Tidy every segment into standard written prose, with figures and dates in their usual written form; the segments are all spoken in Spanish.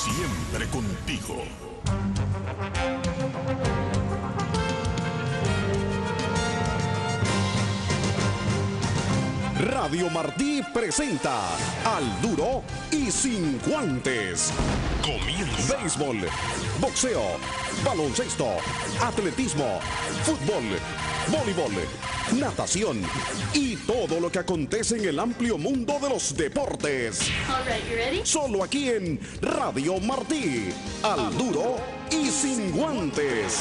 Siempre contigo. Radio Martí presenta Al Duro y Sin Guantes. Comienza. Béisbol, boxeo, baloncesto, atletismo, fútbol, voleibol, natación y todo lo que acontece en el amplio mundo de los deportes. All right, you ready? Solo aquí en Radio Martí. Al Duro y Sin Guantes.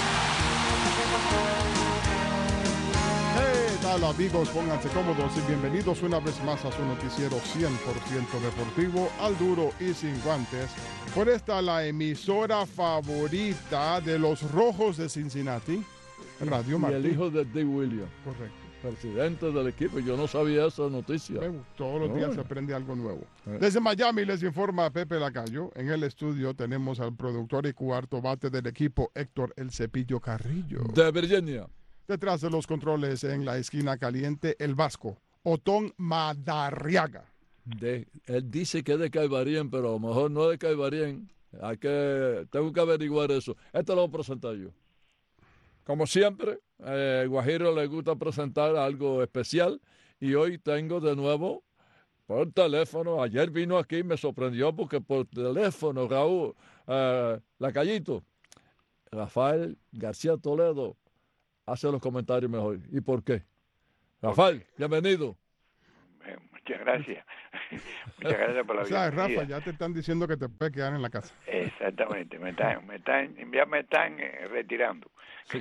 ¿Qué tal, amigos? Pónganse cómodos y bienvenidos una vez más a su noticiero 100% deportivo, Al Duro y Sin Guantes. Por esta la emisora favorita de los Rojos de Cincinnati, Radio Martí. Y el hijo de Dick Williams. Correcto. Presidente del equipo. Yo no sabía esa noticia. Todos los días se aprende algo nuevo. Desde Miami les informa Pepe Lacayo. En el estudio tenemos al productor y cuarto bate del equipo, Héctor El Cepillo Carrillo. De Virginia. Detrás de los controles en la esquina caliente, el vasco, Otón Madarriaga. Él dice que es de Caibarien, pero a lo mejor no es de Caibarien. Tengo que averiguar eso. Esto lo voy a presentar yo. Como siempre, Guajiro le gusta presentar algo especial y hoy tengo de nuevo por teléfono. Ayer vino aquí y me sorprendió porque por teléfono, Raúl, Lacayito, Rafael García Toledo hace los comentarios mejor. ¿Y por qué? Rafael, bienvenido. Muchas gracias. Muchas gracias por la bienvenida. Rafa, ya te están diciendo que te puedes quedar en la casa. Exactamente, ya me están retirando. Sí.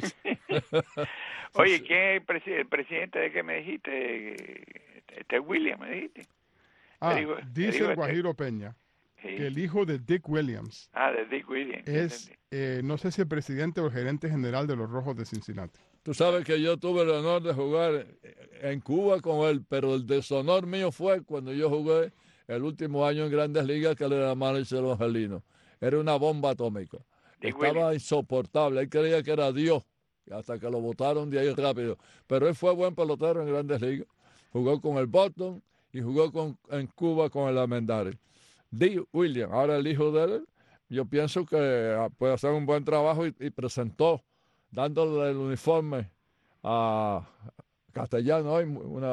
Oye, ¿quién es el presidente de que me dijiste? Williams, me dijiste. Dice el Guajiro Peña que el hijo de Dick Williams. De Dick Williams. Es, no sé si el presidente o el gerente general de los Rojos de Cincinnati. Tú sabes que yo tuve el honor de jugar en Cuba con él, pero el deshonor mío fue cuando yo jugué el último año en Grandes Ligas, que él era manager angelino. Era una bomba atómica. Estaba insoportable. Él creía que era Dios, hasta que lo botaron de ahí rápido. Pero él fue buen pelotero en Grandes Ligas. Jugó con el Boston y jugó en Cuba con el Armendáriz. Dick Williams, ahora el hijo de él, yo pienso que puede hacer un buen trabajo y presentó, dándole el uniforme a Castellano hoy,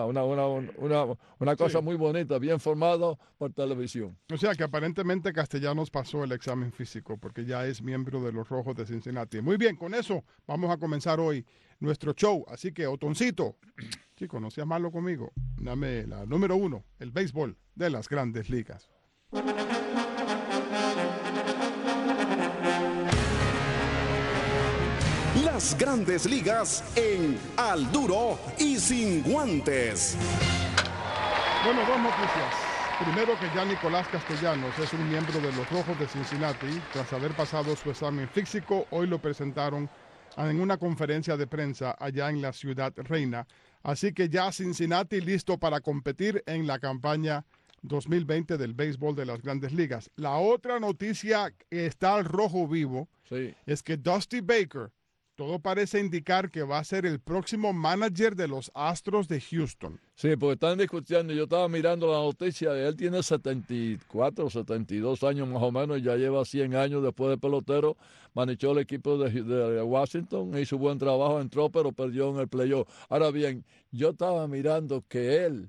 una cosa muy bonita, bien formado por televisión. O sea que aparentemente Castellanos pasó el examen físico porque ya es miembro de los Rojos de Cincinnati. Muy bien, con eso vamos a comenzar hoy nuestro show. Así que, Otoncito, chico, no seas malo conmigo. Dame la número 1, el béisbol de las Grandes Ligas. Las Grandes Ligas en Al Duro y Sin Guantes. Bueno, dos noticias. Primero, que ya Nicolás Castellanos es un miembro de los Rojos de Cincinnati. Tras haber pasado su examen físico, hoy lo presentaron en una conferencia de prensa allá en la Ciudad Reina. Así que ya Cincinnati listo para competir en la campaña 2020 del béisbol de las Grandes Ligas. La otra noticia que está al rojo vivo es que Dusty Baker, todo parece indicar que va a ser el próximo manager de los Astros de Houston. Sí, porque están discutiendo. Yo estaba mirando la noticia. Él tiene 74 o 72 años más o menos. Ya lleva 100 años después de pelotero. Manejó el equipo de Washington. Hizo buen trabajo. Entró, pero perdió en el playoff. Ahora bien, yo estaba mirando que él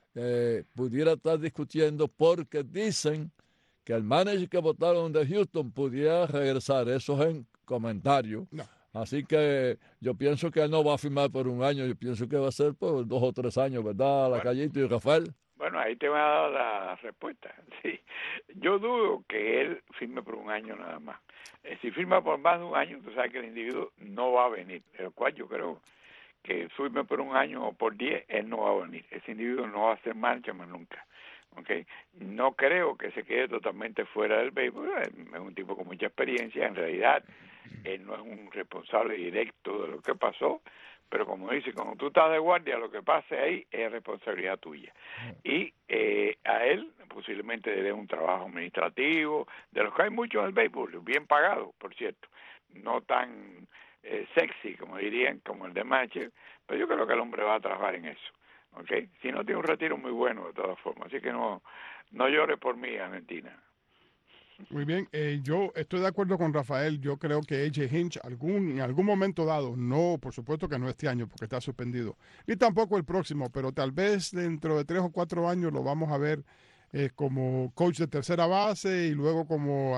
pudiera estar discutiendo porque dicen que el manager que votaron de Houston pudiera regresar. Eso es en comentario. No. Así que yo pienso que él no va a firmar por un año, yo pienso que va a ser por 2 o 3 años, ¿verdad, Lacayito y Rafael? Bueno, ahí te va a dar la respuesta. Sí. Yo dudo que él firme por un año nada más. Si firma por más de un año, tú sabes que el individuo no va a venir, el cual yo creo que firme por un año o por 10, él no va a venir. Ese individuo no va a hacer marcha más nunca. Okay. No creo que se quede totalmente fuera del béisbol. Es un tipo con mucha experiencia. En realidad, él no es un responsable directo de lo que pasó, pero como dice, cuando tú estás de guardia, lo que pase ahí es responsabilidad tuya. Y a él posiblemente le dé un trabajo administrativo, de los que hay muchos en el béisbol, bien pagado, por cierto, no tan sexy, como dirían, como el de Macher, pero yo creo que el hombre va a trabajar en eso. Okay. Si no, tiene un retiro muy bueno de todas formas, así que no llore por mí, Argentina. Muy bien, yo estoy de acuerdo con Rafael. Yo creo que AJ Hinch en algún momento dado, no, por supuesto que no este año porque está suspendido, ni tampoco el próximo, pero tal vez dentro de 3 o 4 años lo vamos a ver como coach de tercera base y luego como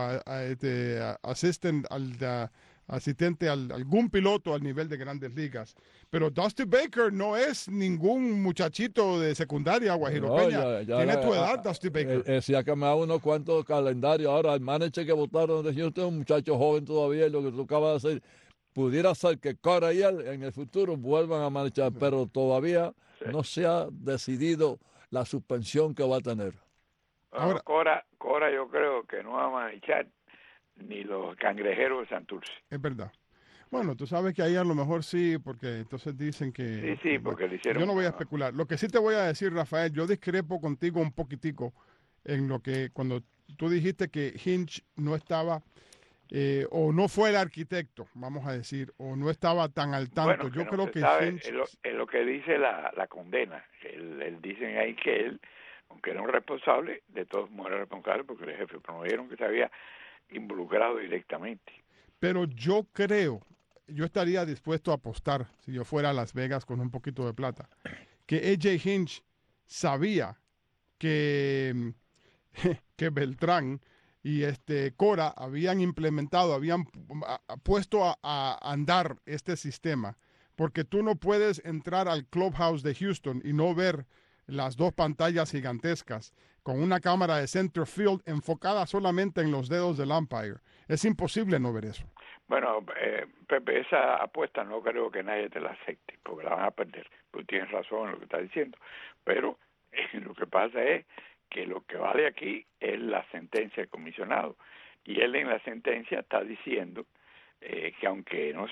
asistente a algún piloto al nivel de Grandes Ligas. Pero Dusty Baker no es ningún muchachito de secundaria, Guajiro No, Peña. Tiene tu edad, Dusty Baker. Se ha cambiado unos cuantos calendarios. Ahora, el manager que votaron de Houston es un muchacho joven todavía y lo que tú acabas de hacer, pudiera ser que Cora y él en el futuro vuelvan a marchar, pero todavía Sí. no se ha decidido la suspensión que va a tener. Bueno, Ahora- Cora yo creo que no va a manchar ni los cangrejeros de Santurce. Es verdad. Bueno, tú sabes que ahí a lo mejor sí, porque entonces dicen que... Sí, bueno, porque le hicieron... yo no voy a especular. Lo que sí te voy a decir, Rafael, yo discrepo contigo un poquitico en lo que cuando tú dijiste que Hinch no estaba, o no fue el arquitecto, vamos a decir, o no estaba tan al tanto. Bueno, Yo no creo se que sabe, Hinch... es lo que dice la condena. Él dicen ahí que él, aunque era un responsable, de todos modos era responsable porque el jefe, pero no vieron que se había involucrado directamente. Pero yo creo, yo estaría dispuesto a apostar, si yo fuera a Las Vegas con un poquito de plata, que AJ Hinch sabía que, que Beltrán y Cora habían implementado, habían puesto a andar este sistema, porque tú no puedes entrar al clubhouse de Houston y no ver las dos pantallas gigantescas con una cámara de center field enfocada solamente en los dedos del umpire. Es imposible no ver eso. Bueno, Pepe, esa apuesta no creo que nadie te la acepte, porque la van a perder. Tú tienes razón en lo que estás diciendo, pero lo que pasa es que lo que vale aquí es la sentencia del comisionado, y él en la sentencia está diciendo que aunque no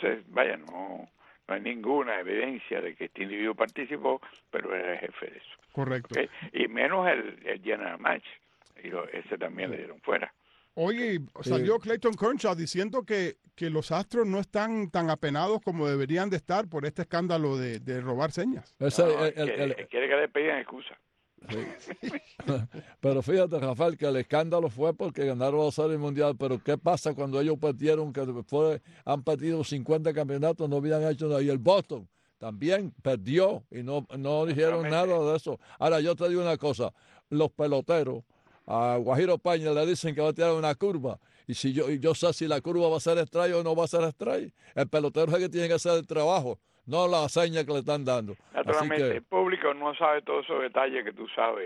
hay ninguna evidencia de que este individuo participó, pero era el jefe de eso. Correcto. ¿Okay? Y menos el general match, ese también le dieron fuera. Oye, salió Clayton Kershaw diciendo que los Astros no están tan apenados como deberían de estar por este escándalo de robar señas. Quiere que le pidan excusa. Sí. Pero fíjate, Rafael, que el escándalo fue porque ganaron la Serie Mundial, pero ¿qué pasa cuando ellos perdieron, que han perdido 50 campeonatos, no habían hecho nada? Y el Boston también perdió y no dijeron nada de eso. Ahora, yo te digo una cosa, los peloteros, a Guajiro Paña le dicen que va a tirar una curva, y si yo sé si la curva va a ser strike o no va a ser strike, el pelotero es el que tiene que hacer el trabajo, no la seña que le están dando. Naturalmente, el público no sabe todos esos detalles que tú sabes,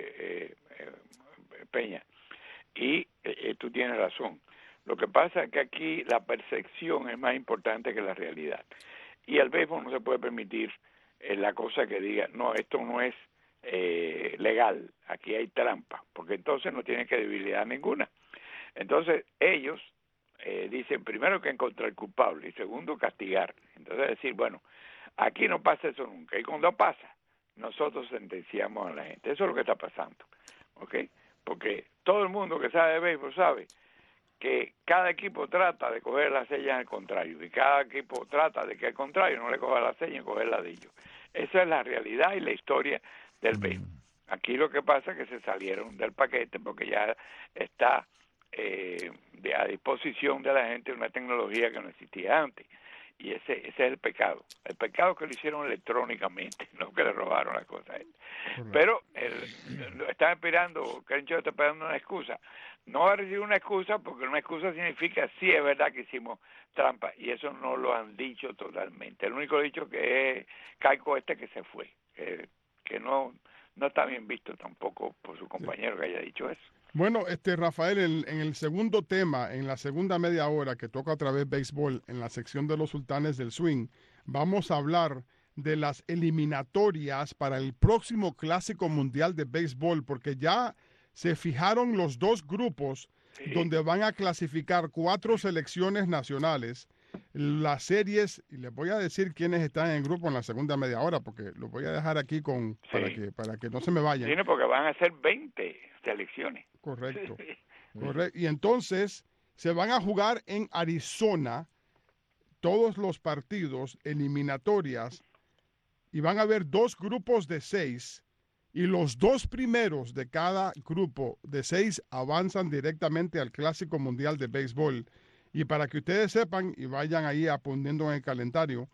Peña, y tú tienes razón. Lo que pasa es que aquí la percepción es más importante que la realidad, y el béisbol no se puede permitir la cosa que diga, no, esto no es legal, aquí hay trampa, porque entonces no tienen credibilidad ninguna. Entonces ellos dicen primero que encontrar culpable y segundo castigar. Entonces decir, bueno, aquí no pasa eso nunca, y cuando pasa nosotros sentenciamos a la gente. Eso es lo que está pasando, ¿ok? Porque todo el mundo que sabe de béisbol sabe que cada equipo trata de coger las señas al contrario, y cada equipo trata de que al contrario no le coja la seña y coger la de ellos. Esa es la realidad y la historia del béisbol. Aquí lo que pasa es que se salieron del paquete porque ya está a disposición de la gente una tecnología que no existía antes, y ese es el pecado que lo hicieron electrónicamente, no que le robaron las cosas. Pero lo están esperando, Kershaw está esperando una excusa. No va a recibir una excusa porque una excusa significa sí es verdad que hicimos trampa, y eso no lo han dicho totalmente. El único dicho que es Caico que se fue, que no está bien visto tampoco por su compañero que haya dicho eso. Bueno, Rafael, en el segundo tema, en la segunda media hora que toca otra vez béisbol, en la sección de los sultanes del swing, vamos a hablar de las eliminatorias para el próximo Clásico Mundial de Béisbol, porque ya se fijaron los dos grupos donde van a clasificar 4 selecciones nacionales. Las series, y les voy a decir quiénes están en el grupo en la segunda media hora, porque lo voy a dejar aquí para que no se me vayan. Sí, porque van a ser 20 selecciones. Correcto. Correcto. Y entonces se van a jugar en Arizona todos los partidos eliminatorias, y van a haber 2 grupos de 6, y los 2 primeros de cada grupo de 6 avanzan directamente al Clásico Mundial de Béisbol. Y para que ustedes sepan y vayan ahí apundiendo en el calendario,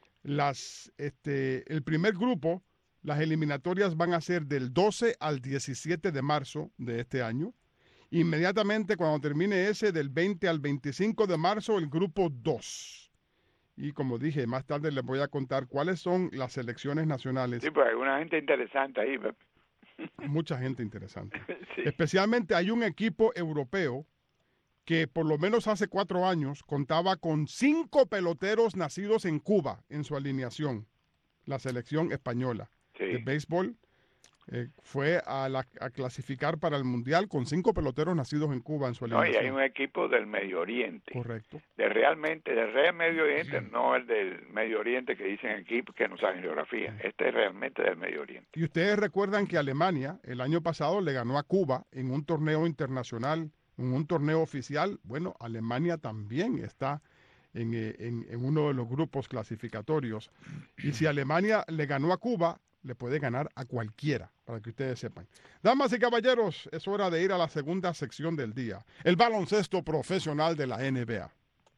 el primer grupo, las eliminatorias van a ser del 12 al 17 de marzo de este año. Inmediatamente cuando termine ese, del 20 al 25 de marzo, el grupo 2. Y como dije, más tarde les voy a contar cuáles son las selecciones nacionales. Sí, pues hay una gente interesante ahí. Mucha gente interesante. Sí. Especialmente hay un equipo europeo que por lo menos hace 4 años contaba con 5 peloteros nacidos en Cuba en su alineación. La selección española de béisbol fue a clasificar para el Mundial con 5 peloteros nacidos en Cuba en su alineación. No, y hay un equipo del Medio Oriente. Correcto. Del Real Medio Oriente, no el del Medio Oriente que dicen aquí que no saben geografía. Este es realmente del Medio Oriente. Y ustedes recuerdan que Alemania el año pasado le ganó a Cuba en un torneo internacional, en un torneo oficial. Bueno, Alemania también está en uno de los grupos clasificatorios. Y si Alemania le ganó a Cuba, le puede ganar a cualquiera, para que ustedes sepan. Damas y caballeros, es hora de ir a la segunda sección del día, el baloncesto profesional de la NBA.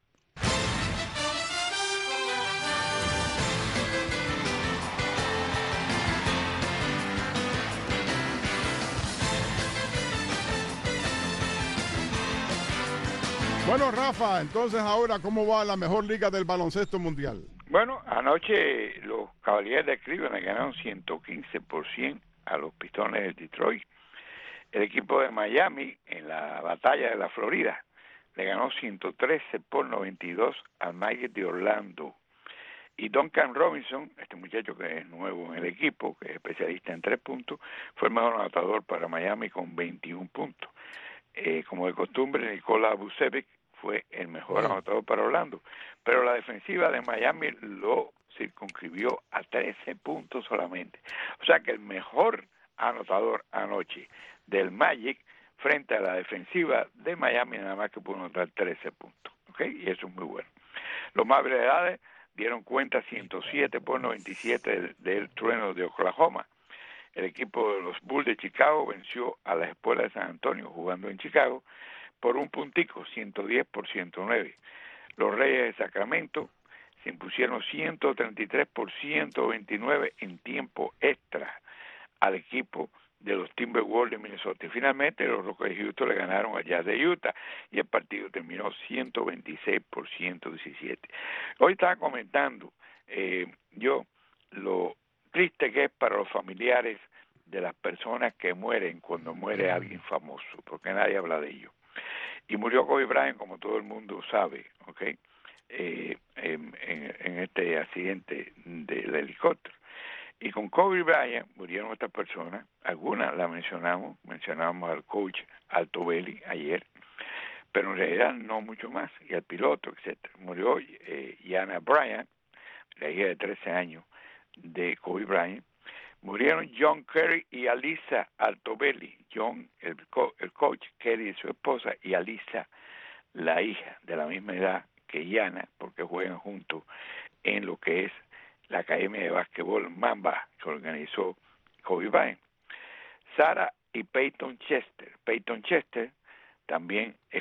Bueno, Rafa, entonces ahora, ¿cómo va la mejor liga del baloncesto mundial? Bueno, anoche los Cavaliers de Cleveland ganaron 115% a los Pistones de Detroit. El equipo de Miami, en la batalla de la Florida, le ganó 113-92 al Magic de Orlando. Y Duncan Robinson, este muchacho que es nuevo en el equipo, que es especialista en 3 puntos, fue el mejor anotador para Miami con 21 puntos. Como de costumbre, Nikola Vucevic fue el mejor anotador para Orlando, pero la defensiva de Miami lo circunscribió a 13 puntos solamente. O sea que el mejor anotador anoche del Magic frente a la defensiva de Miami nada más que pudo anotar 13 puntos, ¿ok? Y eso es muy bueno. Los Mavericks de Dallas dieron cuenta 107-97 del trueno de Oklahoma. El equipo de los Bulls de Chicago venció a las Espuelas de San Antonio jugando en Chicago por un puntico, 110-109. Los Reyes de Sacramento se impusieron 133-129 en tiempo extra al equipo de los Timberwolves de Minnesota. Y finalmente los Rockets de Houston le ganaron al Jazz de Utah y el partido terminó 126-117. Hoy estaba comentando yo lo triste que es para los familiares de las personas que mueren cuando muere alguien famoso, porque nadie habla de ello. Y murió Kobe Bryant, como todo el mundo sabe, ¿ok? En este accidente del helicóptero. Y con Kobe Bryant murieron estas personas, algunas las mencionamos al coach Altobelli ayer, pero en realidad no mucho más, y al piloto, etcétera. Murió Yana Bryant, la hija de 13 años de Kobe Bryant. Murieron John Kerry y Alisa Altobelli. John, el coach, Kerry, su esposa, y Alisa, la hija, de la misma edad que Yana, porque juegan juntos en lo que es la Academia de Básquetbol Mamba, que organizó Kobe Bryant. Sarah y Peyton Chester. Peyton Chester también es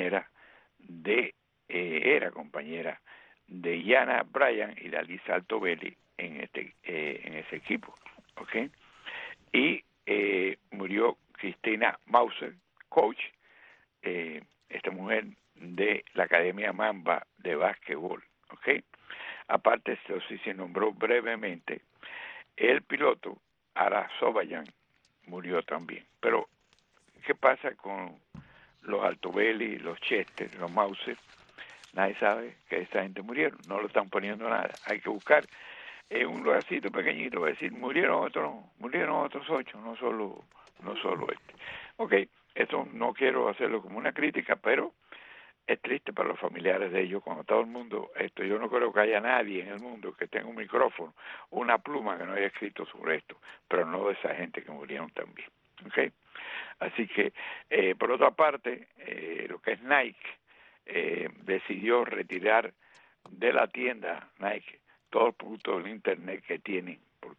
era compañera de Yana Bryant y de Alisa Altobelli en ese equipo, ¿ok? Y murió Christina Mauser, coach, esta mujer de la Academia Mamba de Básquetbol, ¿ok? Aparte, esto sí se nombró brevemente, el piloto Ara Sobayan murió también. Pero, ¿qué pasa con los Altobelli, los Chester, los Mauser? Nadie sabe que esa gente murieron, no lo están poniendo nada. Hay que buscar un lugarcito pequeñito, es decir, murieron otros 8, no solo este. Ok, esto no quiero hacerlo como una crítica, pero es triste para los familiares de ellos cuando todo el mundo, yo no creo que haya nadie en el mundo que tenga un micrófono, una pluma que no haya escrito sobre esto, pero no de esa gente que murieron también, ¿ok? Así que, por otra parte, lo que es Nike, decidió retirar de la tienda Nike todos los productos del internet que tienen. ¿Por qué?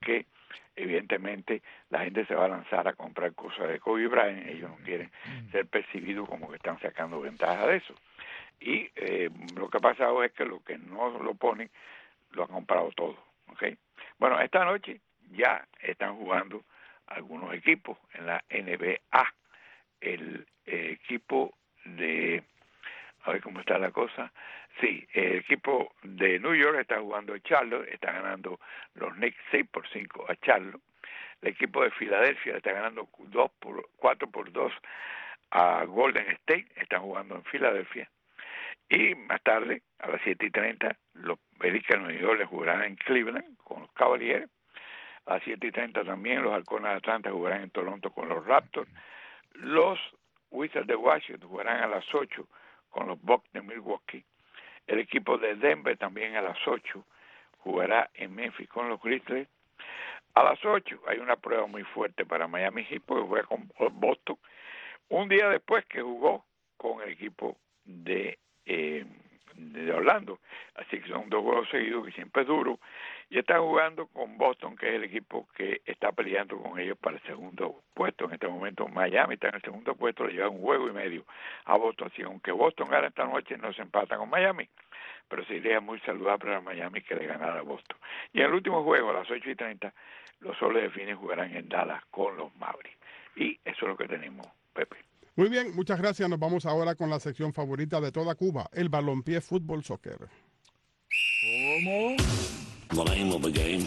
evidentemente la gente se va a lanzar a comprar cosas de Kobe Bryant. Ellos no quieren ser percibidos como que están sacando ventaja de eso. Y lo que ha pasado es que los que no lo ponen lo han comprado todo, ¿ok? Bueno, esta noche ya están jugando algunos equipos en la NBA. El equipo de, a ver cómo está la cosa, sí, el equipo de New York está jugando Charlotte, está ganando los Knicks 6-5 a Charlotte. El equipo de Filadelfia está ganando 4-2 a Golden State, están jugando en Filadelfia. Y más tarde, a las 7:30, los Pelicans de New York le jugarán en Cleveland con los Cavaliers. A las 7:30 también los Halcones de Atlanta jugarán en Toronto con los Raptors. Los Wizards de Washington jugarán a las 8 con los Bucks de Milwaukee. El equipo de Denver también a las 8 jugará en Memphis con los Grizzlies. A las 8 hay una prueba muy fuerte para Miami Heat porque juega con Boston un día después que jugó con el equipo de Orlando. Así que son 2 juegos seguidos, que siempre es duro, y están jugando con Boston, que es el equipo que está peleando con ellos para el segundo puesto. En este momento Miami está en el segundo puesto, le lleva 1 juego y medio a Boston. Así aunque Boston gana esta noche, no se empatan con Miami, pero sería muy saludable para Miami que le ganara a Boston. Y en el último juego, a las 8:30, los Soles de Phoenix jugarán en Dallas con los Mavericks. Y eso es lo que tenemos, Pepe. Muy bien, muchas gracias. Nos vamos ahora con la sección favorita de toda Cuba, el balompié fútbol soccer. ¿Cómo? The name of the game.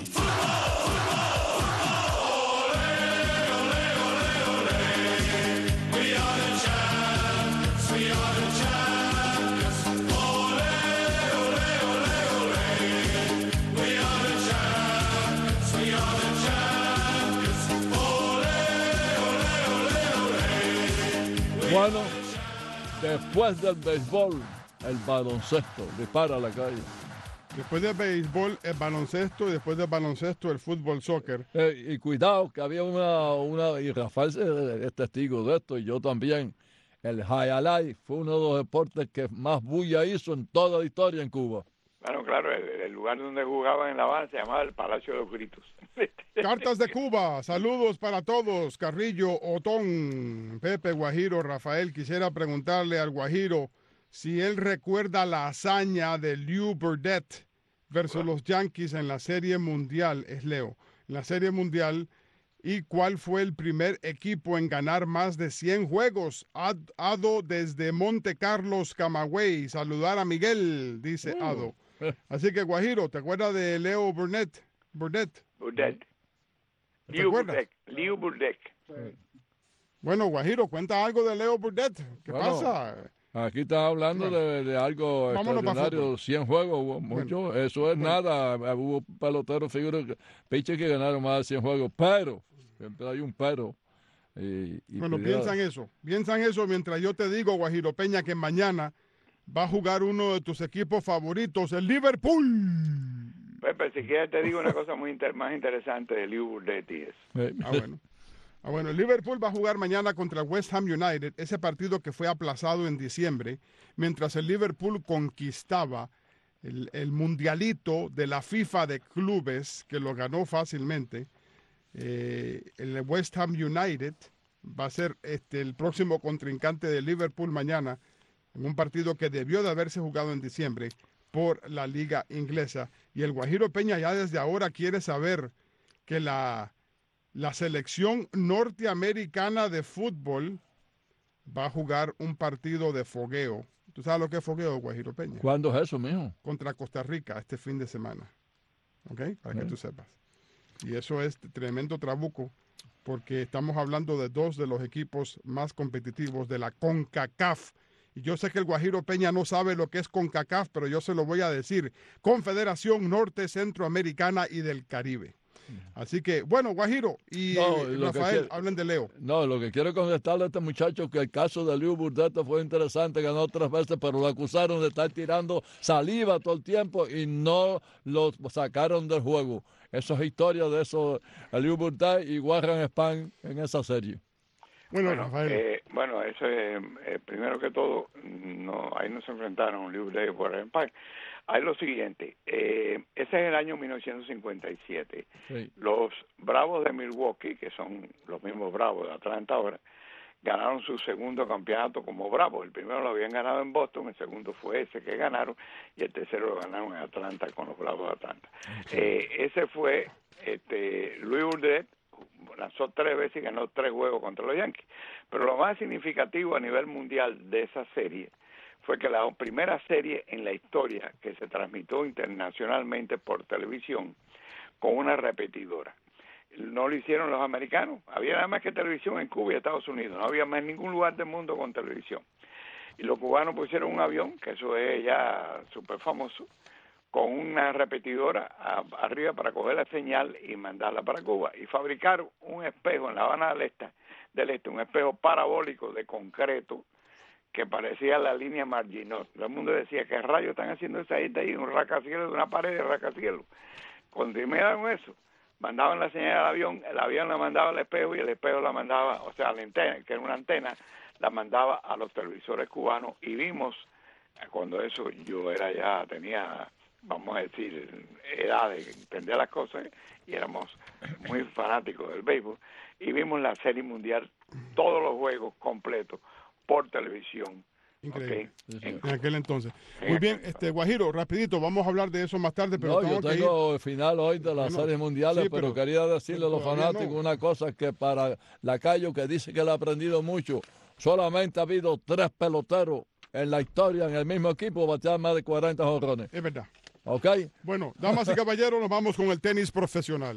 Bueno, después del béisbol, el baloncesto dispara a la calle. Después del béisbol, el baloncesto, y después del baloncesto, el fútbol soccer. Y cuidado, que había y Rafael es testigo de esto, y yo también. El highlight fue uno de los deportes que más bulla hizo en toda la historia en Cuba. Bueno, claro, el lugar donde jugaban en La Habana se llamaba el Palacio de los Gritos. Cartas de Cuba, saludos para todos. Carrillo, Otón, Pepe, Guajiro, Rafael. Quisiera preguntarle al Guajiro si él recuerda la hazaña de Lew Burdett versus los Yankees en la Serie Mundial. Es Leo, en la Serie Mundial. ¿Y cuál fue el primer equipo en ganar más de 100 juegos? Ado desde Monte Carlos, Camagüey. Saludar a Miguel, dice Ado. Así que, Guajiro, ¿te acuerdas de Leo Burnett? Burdett. ¿Te acuerdas? Lew Burdett. Bueno, Guajiro, cuenta algo de Leo Burdett. ¿Qué pasa? Aquí está hablando de algo extraordinario, 100 juegos, hubo mucho, bueno, eso es nada, hubo peloteros, figuras, pitchers que ganaron más de 100 juegos, pero, siempre hay un pero. Bueno, piensa en eso mientras yo te digo, Guajiro Peña, que mañana va a jugar uno de tus equipos favoritos, el Liverpool. Pepe, si quieres te digo una cosa más interesante de Lew Burdett y eso. Bueno, el Liverpool va a jugar mañana contra el West Ham United, ese partido que fue aplazado en diciembre, mientras el Liverpool conquistaba el mundialito de la FIFA de clubes, que lo ganó fácilmente. El West Ham United va a ser el próximo contrincante de Liverpool mañana, en un partido que debió de haberse jugado en diciembre por la Liga Inglesa. Y el Guajiro Peña ya desde ahora quiere saber que la selección norteamericana de fútbol va a jugar un partido de fogueo. ¿Tú sabes lo que es fogueo, Guajiro Peña? ¿Cuándo es eso, mijo? Contra Costa Rica este fin de semana. ¿Ok? Para que tú sepas. Y eso es tremendo trabuco, porque estamos hablando de 2 de los equipos más competitivos de la CONCACAF. Y yo sé que el Guajiro Peña no sabe lo que es CONCACAF, pero yo se lo voy a decir. Confederación Norte Centroamericana y del Caribe. Así que, bueno, Guajiro y Rafael, hablen de Leo. No, lo que quiero contestarle a este muchacho que el caso de Lew Burdett fue interesante, ganó 3 veces, pero lo acusaron de estar tirando saliva todo el tiempo y no lo sacaron del juego. Eso es historia de eso, Lew Burdett y Warren Spahn en esa serie. Bueno, Rafael. Bueno, eso es, primero que todo, ahí no se enfrentaron Libre y Warren Pike. Hay lo siguiente, ese es el año 1957. Sí. Los Bravos de Milwaukee, que son los mismos Bravos de Atlanta ahora, ganaron su segundo campeonato como Bravos. El primero lo habían ganado en Boston, el segundo fue ese que ganaron, y el tercero lo ganaron en Atlanta con los Bravos de Atlanta. Ese fue Louis Burdett, lanzó 3 veces y ganó 3 juegos contra los Yankees. Pero lo más significativo a nivel mundial de esa serie fue que la primera serie en la historia que se transmitió internacionalmente por televisión con una repetidora. No lo hicieron los americanos. Había nada más que televisión en Cuba y Estados Unidos. No había más en ningún lugar del mundo con televisión. Y los cubanos pusieron un avión, que eso es ya súper famoso, con una repetidora arriba para coger la señal y mandarla para Cuba. Y fabricaron un espejo en La Habana del Este, un espejo parabólico de concreto que parecía la línea Maginot. Todo el mundo decía, ¿qué rayos están haciendo esa isla ahí? Un rascacielos de una pared de rascacielos. Cuando terminaron eso, mandaban la señal al avión, el avión la mandaba al espejo y el espejo la mandaba, o sea, a la antena, que era una antena, la mandaba a los televisores cubanos. Y vimos, cuando eso yo tenía, vamos a decir, edad de entender las cosas, y éramos muy fanáticos del béisbol, y vimos la Serie Mundial, todos los juegos completos, por televisión. Increíble. Okay. En aquel entonces. Muy bien, Guajiro, rapidito, vamos a hablar de eso más tarde, pero yo tengo el final hoy de las Bueno, series mundiales, sí, pero quería decirle a los todavía fanáticos no. una cosa, que para Lacayo, que dice que él ha aprendido mucho, solamente ha habido 3 peloteros en la historia en el mismo equipo batear más de 40 jonrones. Es verdad. ¿Ok? Bueno, damas y caballeros, nos vamos con el tenis profesional.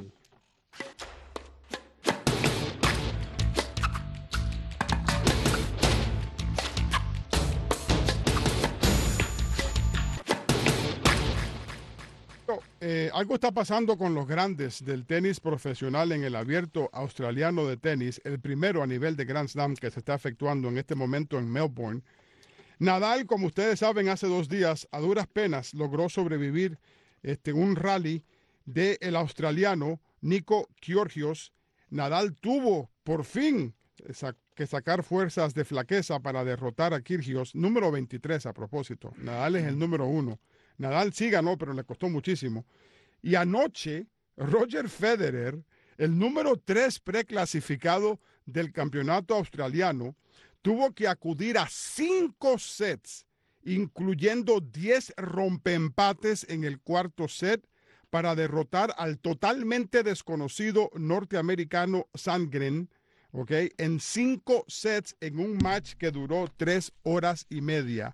Algo está pasando con los grandes del tenis profesional en el Abierto Australiano de Tenis, el primero a nivel de Grand Slam que se está efectuando en este momento en Melbourne. Nadal, como ustedes saben, hace 2 días, a duras penas, logró sobrevivir un rally del australiano Nico Kyrgios. Nadal tuvo, por fin, que sacar fuerzas de flaqueza para derrotar a Kyrgios, número 23 a propósito. Nadal es el número 1. Nadal sí ganó, pero le costó muchísimo. Y anoche, Roger Federer, el número 3 preclasificado del campeonato australiano, tuvo que acudir a 5 sets, incluyendo 10 rompeempates en el cuarto set, para derrotar al totalmente desconocido norteamericano Sandgren, ¿okay? En 5 sets en un match que duró 3 horas y media.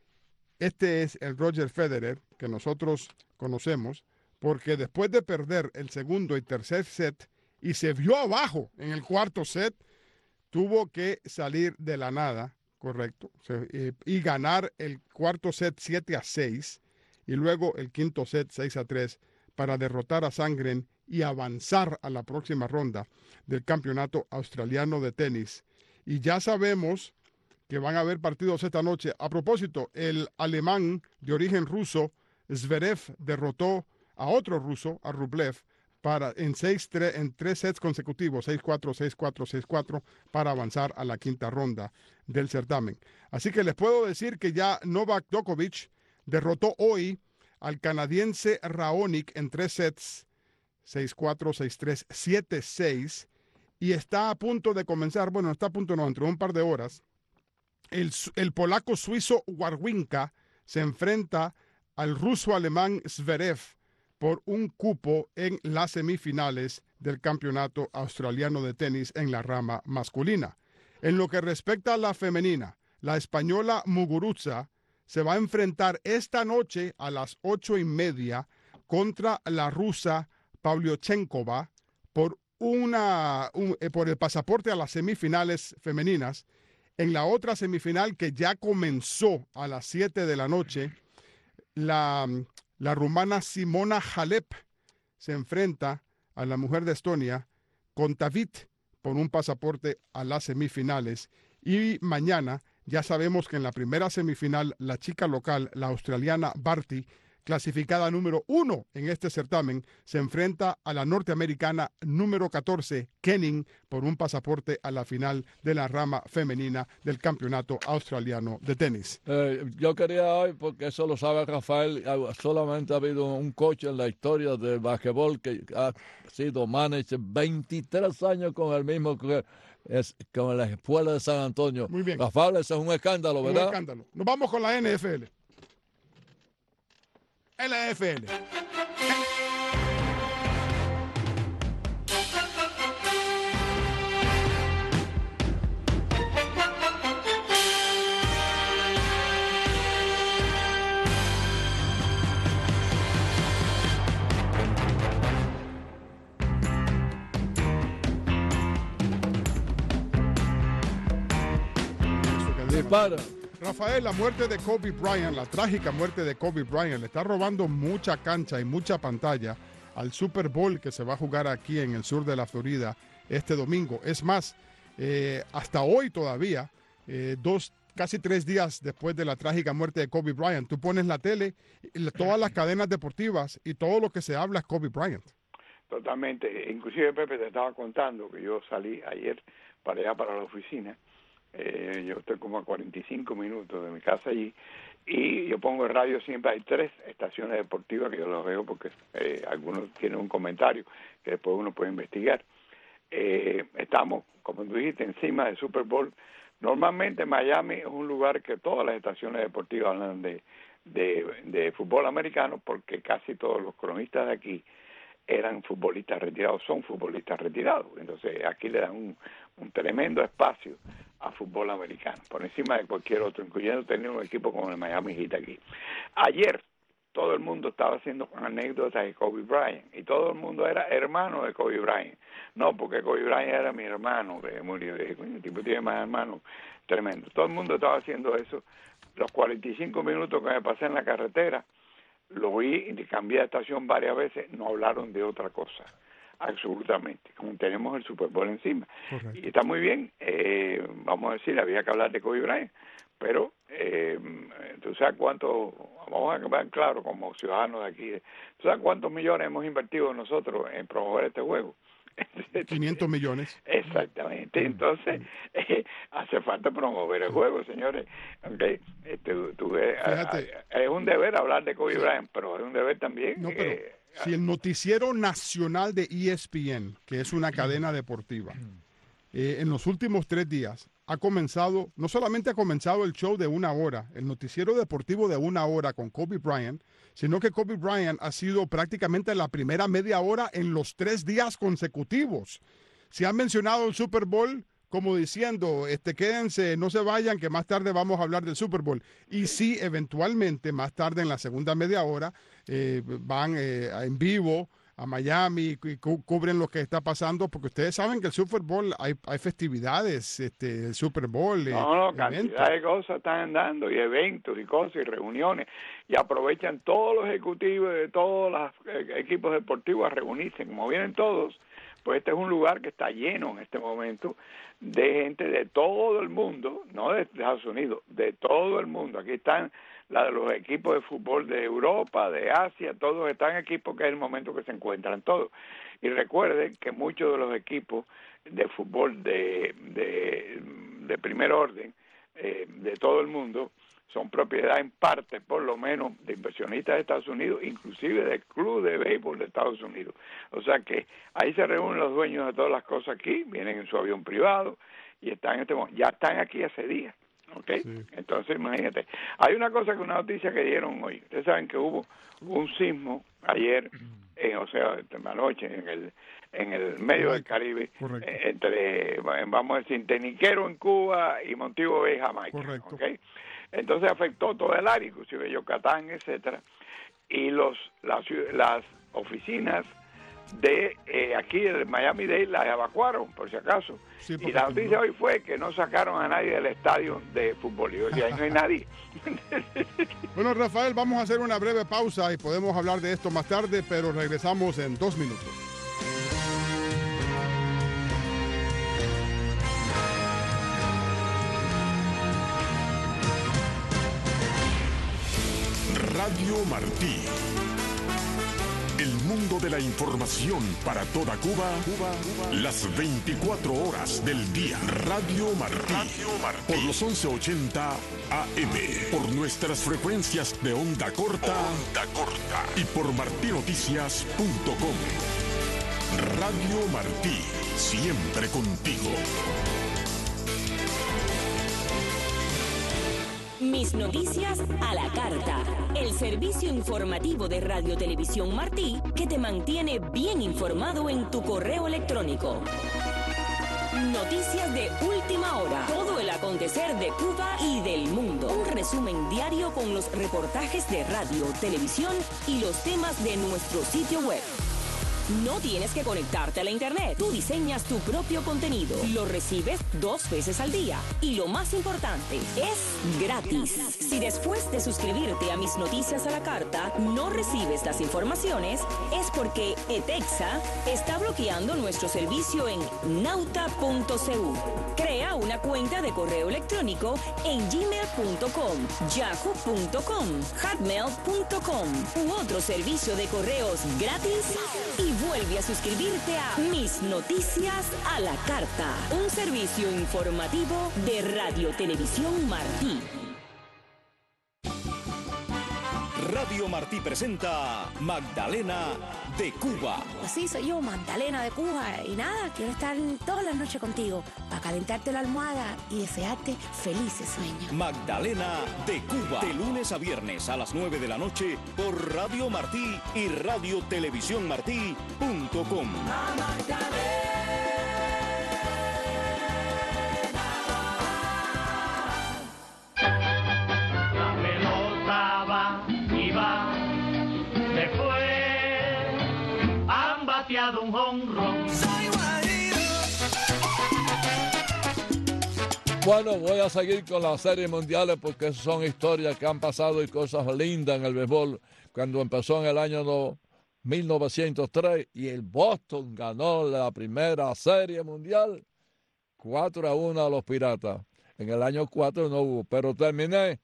Este es el Roger Federer que nosotros conocemos, porque después de perder el segundo y tercer set y se vio abajo en el cuarto set, tuvo que salir de la nada, correcto, y ganar el cuarto set 7-6 y luego el quinto set 6-3 para derrotar a Sandgren y avanzar a la próxima ronda del campeonato australiano de tenis. Y ya sabemos que van a haber partidos esta noche. A propósito, el alemán de origen ruso, Zverev, derrotó a otro ruso, a Rublev, en 3 sets consecutivos, 6-4, 6-4, 6-4, para avanzar a la quinta ronda del certamen. Así que les puedo decir que ya Novak Djokovic derrotó hoy al canadiense Raonic en 3 sets, 6-4, 6-3, 7-6, y está a punto de comenzar, bueno, está a punto no, dentro de un par de horas, el polaco suizo Wawrinka se enfrenta al ruso alemán Zverev por un cupo en las semifinales del campeonato australiano de tenis en la rama masculina. En lo que respecta a la femenina, la española Muguruza se va a enfrentar esta noche a las 8:30 contra la rusa Pavlyuchenkova por el pasaporte a las semifinales femeninas. En la otra semifinal, que ya comenzó a las 7 de la noche, la rumana Simona Halep se enfrenta a la mujer de Estonia, Kontaveit, por un pasaporte a las semifinales. Y mañana ya sabemos que en la primera semifinal, la chica local, la australiana Barty, clasificada número 1 en este certamen, se enfrenta a la norteamericana número 14, Kenin, por un pasaporte a la final de la rama femenina del campeonato australiano de tenis. Yo quería hoy, porque eso lo sabe Rafael, solamente ha habido un coach en la historia del basquetbol que ha sido manager 23 años con el mismo que con la escuela de San Antonio. Muy bien. Rafael, eso es un escándalo, ¿verdad? Un escándalo. Nos vamos con la NFL. NFL. Dispara. Rafael, la muerte de Kobe Bryant, la trágica muerte de Kobe Bryant, le está robando mucha cancha y mucha pantalla al Super Bowl que se va a jugar aquí en el sur de la Florida este domingo. Es más, hasta hoy todavía, casi 3 días después de la trágica muerte de Kobe Bryant, tú pones la tele, todas las cadenas deportivas y todo lo que se habla es Kobe Bryant. Totalmente. Inclusive, Pepe, te estaba contando que yo salí ayer para allá, para la oficina. Yo estoy como a 45 minutos de mi casa allí y yo pongo el radio siempre. Hay 3 estaciones deportivas que yo los veo porque algunos tienen un comentario que después uno puede investigar. Estamos, como tú dijiste, encima del Super Bowl. Normalmente Miami es un lugar que todas las estaciones deportivas hablan de fútbol americano, porque casi todos los cronistas de aquí eran futbolistas retirados, son futbolistas retirados. Entonces aquí le dan un tremendo espacio a fútbol americano, por encima de cualquier otro, incluyendo tener un equipo como el Miami Heat aquí. Ayer todo el mundo estaba haciendo anécdotas de Kobe Bryant, y todo el mundo era hermano de Kobe Bryant. No, porque Kobe Bryant era mi hermano, que murió. El tipo tiene más hermanos, tremendo. Todo el mundo estaba haciendo eso. Los 45 minutos que me pasé en la carretera, lo vi y cambié de estación varias veces, no hablaron de otra cosa, absolutamente, como tenemos el Super Bowl encima. Correcto. Y está muy bien, vamos a decir, había que hablar de Kobe Bryant, pero tú sabes cuánto, vamos a quedar claro como ciudadanos de aquí, tú sabes cuántos millones hemos invertido nosotros en promover este juego. 500 millones. Exactamente. Entonces, hace falta promover el juego, señores. Okay. Es un deber hablar de Kobe Bryant, pero es un deber también. No, pero si el noticiero nacional de ESPN, que es una cadena deportiva, en los últimos 3 días ha comenzado, no solamente ha comenzado el show de 1 hora, el noticiero deportivo de 1 hora con Kobe Bryant, sino que Kobe Bryant ha sido prácticamente la primera media hora en los 3 días consecutivos. Se ha mencionado el Super Bowl como diciendo, quédense, no se vayan, que más tarde vamos a hablar del Super Bowl. Y sí, eventualmente, más tarde en la segunda media hora, van en vivo a Miami y cubren lo que está pasando, porque ustedes saben que el Super Bowl hay festividades, el Super Bowl. No, cantidad de cosas están dando, y eventos y cosas y reuniones, y aprovechan todos los ejecutivos de todos los equipos deportivos a reunirse. Como vienen todos, pues este es un lugar que está lleno en este momento de gente de todo el mundo, no de Estados Unidos, de todo el mundo. Aquí están los equipos de fútbol de Europa, de Asia, todos están aquí porque es el momento que se encuentran todos. Y recuerden que muchos de los equipos de fútbol de primer orden de todo el mundo son propiedad en parte, por lo menos, de inversionistas de Estados Unidos, inclusive del club de béisbol de Estados Unidos. O sea que ahí se reúnen los dueños de todas las cosas aquí, vienen en su avión privado y están en este momento, ya están aquí hace días. ¿Okay? Sí. Entonces, imagínate. Hay una noticia que dieron hoy. Ustedes saben que hubo un sismo ayer, anoche, en el medio del Caribe, entre, vamos a decir, Teniquero en Cuba y Montego Bay, Jamaica. Correcto. ¿Okay? Entonces afectó todo el área, inclusive Yucatán, etcétera. Y las oficinas de aquí de Miami-Dade las evacuaron, por si acaso. Sí, y la noticia hoy fue que no sacaron a nadie del estadio de fútbol. Y ahí no hay nadie. Bueno, Rafael, vamos a hacer una breve pausa y podemos hablar de esto más tarde, pero regresamos en 2 minutos. Radio Martí. El mundo de la información para toda Cuba, las 24 horas del día. Radio Martí. Por los 1180 AM. Por nuestras frecuencias de onda corta. Y por martinoticias.com. Radio Martí. Siempre contigo. Mis noticias a la carta. El servicio informativo de Radio Televisión Martí que te mantiene bien informado en tu correo electrónico. Noticias de última hora. Todo el acontecer de Cuba y del mundo. Un resumen diario con los reportajes de radio, televisión y los temas de nuestro sitio web. No tienes que conectarte a la internet. Tú diseñas tu propio contenido. Lo recibes 2 veces al día. Y lo más importante, es gratis. Si después de suscribirte a Mis Noticias a la Carta no recibes las informaciones, es porque ETEXA está bloqueando nuestro servicio en nauta.cu. Crea una cuenta de correo electrónico en gmail.com, yahoo.com, hotmail.com u otro servicio de correos gratis y vuelve a suscribirte a Mis Noticias a la Carta, un servicio informativo de Radio Televisión Martí. Radio Martí presenta Magdalena de Cuba. Sí, soy yo, Magdalena de Cuba. Y nada, quiero estar todas las noches contigo para calentarte la almohada y desearte felices sueños. Magdalena de Cuba. De lunes a viernes a las 9 de la noche por Radio Martí y Radio Televisión Martí.com. Un jonrón. Bueno, voy a seguir con las series mundiales porque son historias que han pasado y cosas lindas en el béisbol. Cuando empezó en el año 1903 y el Boston ganó la primera serie mundial 4-1 a los Piratas. En el año 4 no hubo, pero terminé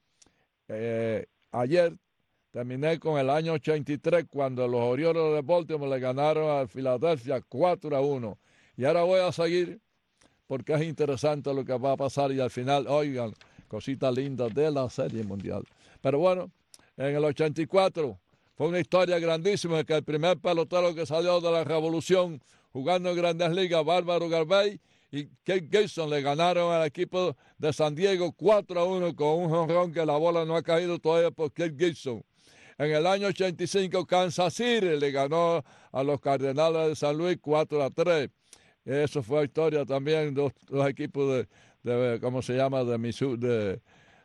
ayer. Terminé con el año 83 cuando los Orioles de Baltimore le ganaron a Filadelfia 4-1. Y ahora voy a seguir porque es interesante lo que va a pasar y al final, oigan, cositas lindas de la Serie Mundial. Pero bueno, en el 84 fue una historia grandísima que el primer pelotero que salió de la Revolución jugando en Grandes Ligas, Bárbaro Garvey y Kate Gibson le ganaron al equipo de San Diego 4-1 con un jonrón que la bola no ha caído todavía por Kate Gibson. En el año 85, Kansas City le ganó a los Cardenales de San Luis 4-3. Eso fue historia también de los equipos de ¿cómo se llama? De Missouri, de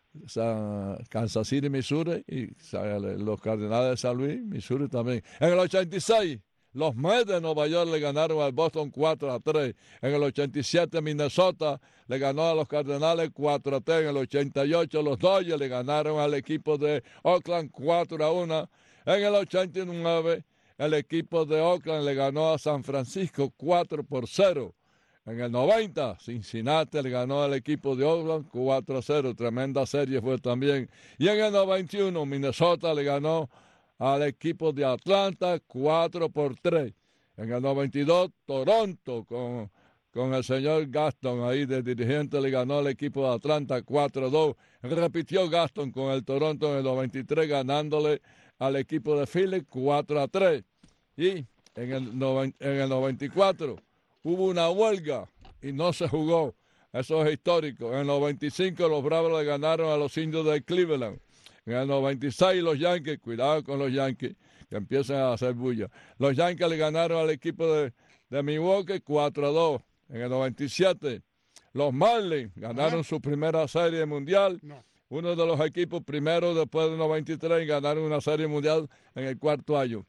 Kansas City, Missouri, y los Cardenales de San Luis, Missouri también. En el 86, los Mets de Nueva York le ganaron al Boston 4-3. En el 87, Minnesota le ganó a los Cardenales 4-3. En el 88, los Dodgers le ganaron al equipo de Oakland 4-1. En el 89, el equipo de Oakland le ganó a San Francisco 4-0. En el 90, Cincinnati le ganó al equipo de Oakland 4-0. Tremenda serie fue también. Y en el 91, Minnesota le ganó al equipo de Atlanta 4-3. En el 92, Toronto con el señor Gaston ahí de dirigente le ganó al equipo de Atlanta 4-2. Repitió Gaston con el Toronto en el 93 ganándole al equipo de Philly 4-3. Y en el 94 hubo una huelga y no se jugó. Eso es histórico. En el 95 los Bravos le ganaron a los Indios de Cleveland. En el 96 los Yankees, cuidado con los Yankees, que empiezan a hacer bulla. Los Yankees le ganaron al equipo de Milwaukee 4-2. En el 97 los Marlins ganaron su primera serie mundial. Uno de los equipos primeros después del 93 ganaron una serie mundial en el cuarto año.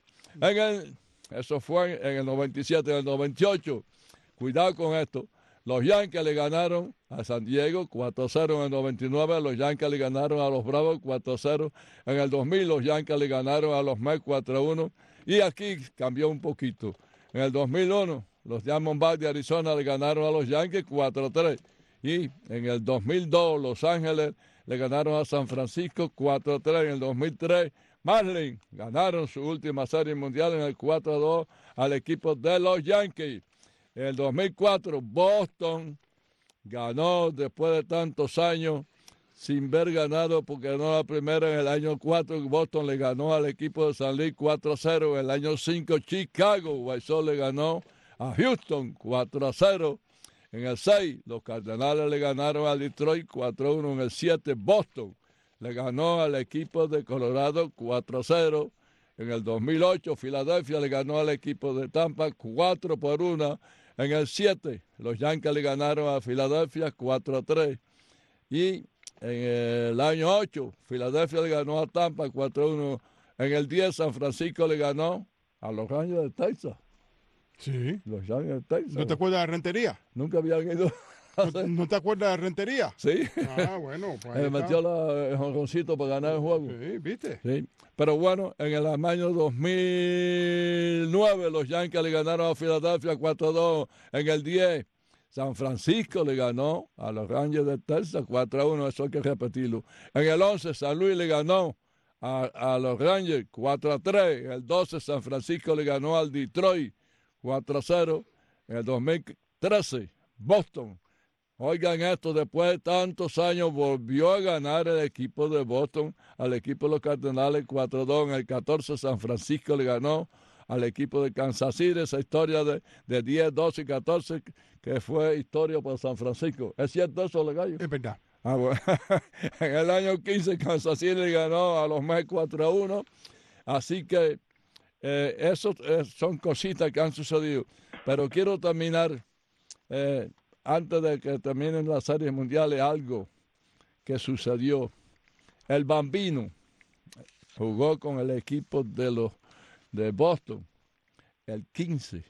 Eso fue en el 97. En el 98, cuidado con esto, los Yankees le ganaron a San Diego 4-0. En el 99 los Yankees le ganaron a los Bravos 4-0. En el 2000 los Yankees le ganaron a los Mets 4-1. Y aquí cambió un poquito. En el 2001 los Diamondbacks de Arizona le ganaron a los Yankees 4-3. Y en el 2002 Los Ángeles le ganaron a San Francisco 4-3. En el 2003, Marlins ganaron su última serie mundial en el 4-2 al equipo de los Yankees. En el 2004, Boston ganó después de tantos años sin ver ganado, porque ganó la primera en el año 4. Boston le ganó al equipo de San Luis 4-0. En el año 5, Chicago White Sox le ganó a Houston 4-0. En el 6, los Cardenales le ganaron a Detroit 4-1. En el 7, Boston le ganó al equipo de Colorado 4-0. En el 2008, Filadelfia le ganó al equipo de Tampa 4-1. En el 7, los Yankees le ganaron a Filadelfia 4-3. Y en el año 8, Filadelfia le ganó a Tampa 4-1. En el 10, San Francisco le ganó a los Rangers de Texas. Sí. Los Rangers de Texas. ¿No te acuerdas de Rentería? Nunca habían ido. ¿No te acuerdas de Rentería? Sí. Ah, bueno. Pues ahí está. metió el jonroncito para ganar el juego. Sí, ¿viste? Sí. Pero bueno, en el año 2009, los Yankees le ganaron a Filadelfia 4-2. En el 10, San Francisco le ganó a los Rangers de Texas 4-1, eso hay que repetirlo. En el 11, San Luis le ganó a los Rangers 4-3. En el 12, San Francisco le ganó al Detroit 4-0. En el 2013, Boston, oigan esto, después de tantos años volvió a ganar el equipo de Boston al equipo de los Cardenales 4-2. En el 14, San Francisco le ganó al equipo de Kansas City, esa historia de 10, 12 y 14 que fue historia para San Francisco. ¿Es cierto eso, Legallo? Es verdad. Ah, bueno. En el año 15, Kansas City le ganó a los Mets 4-1. Así que eso son cositas que han sucedido. Pero quiero terminar, antes de que terminen las series mundiales, algo que sucedió. El Bambino jugó con el equipo de Boston el 15,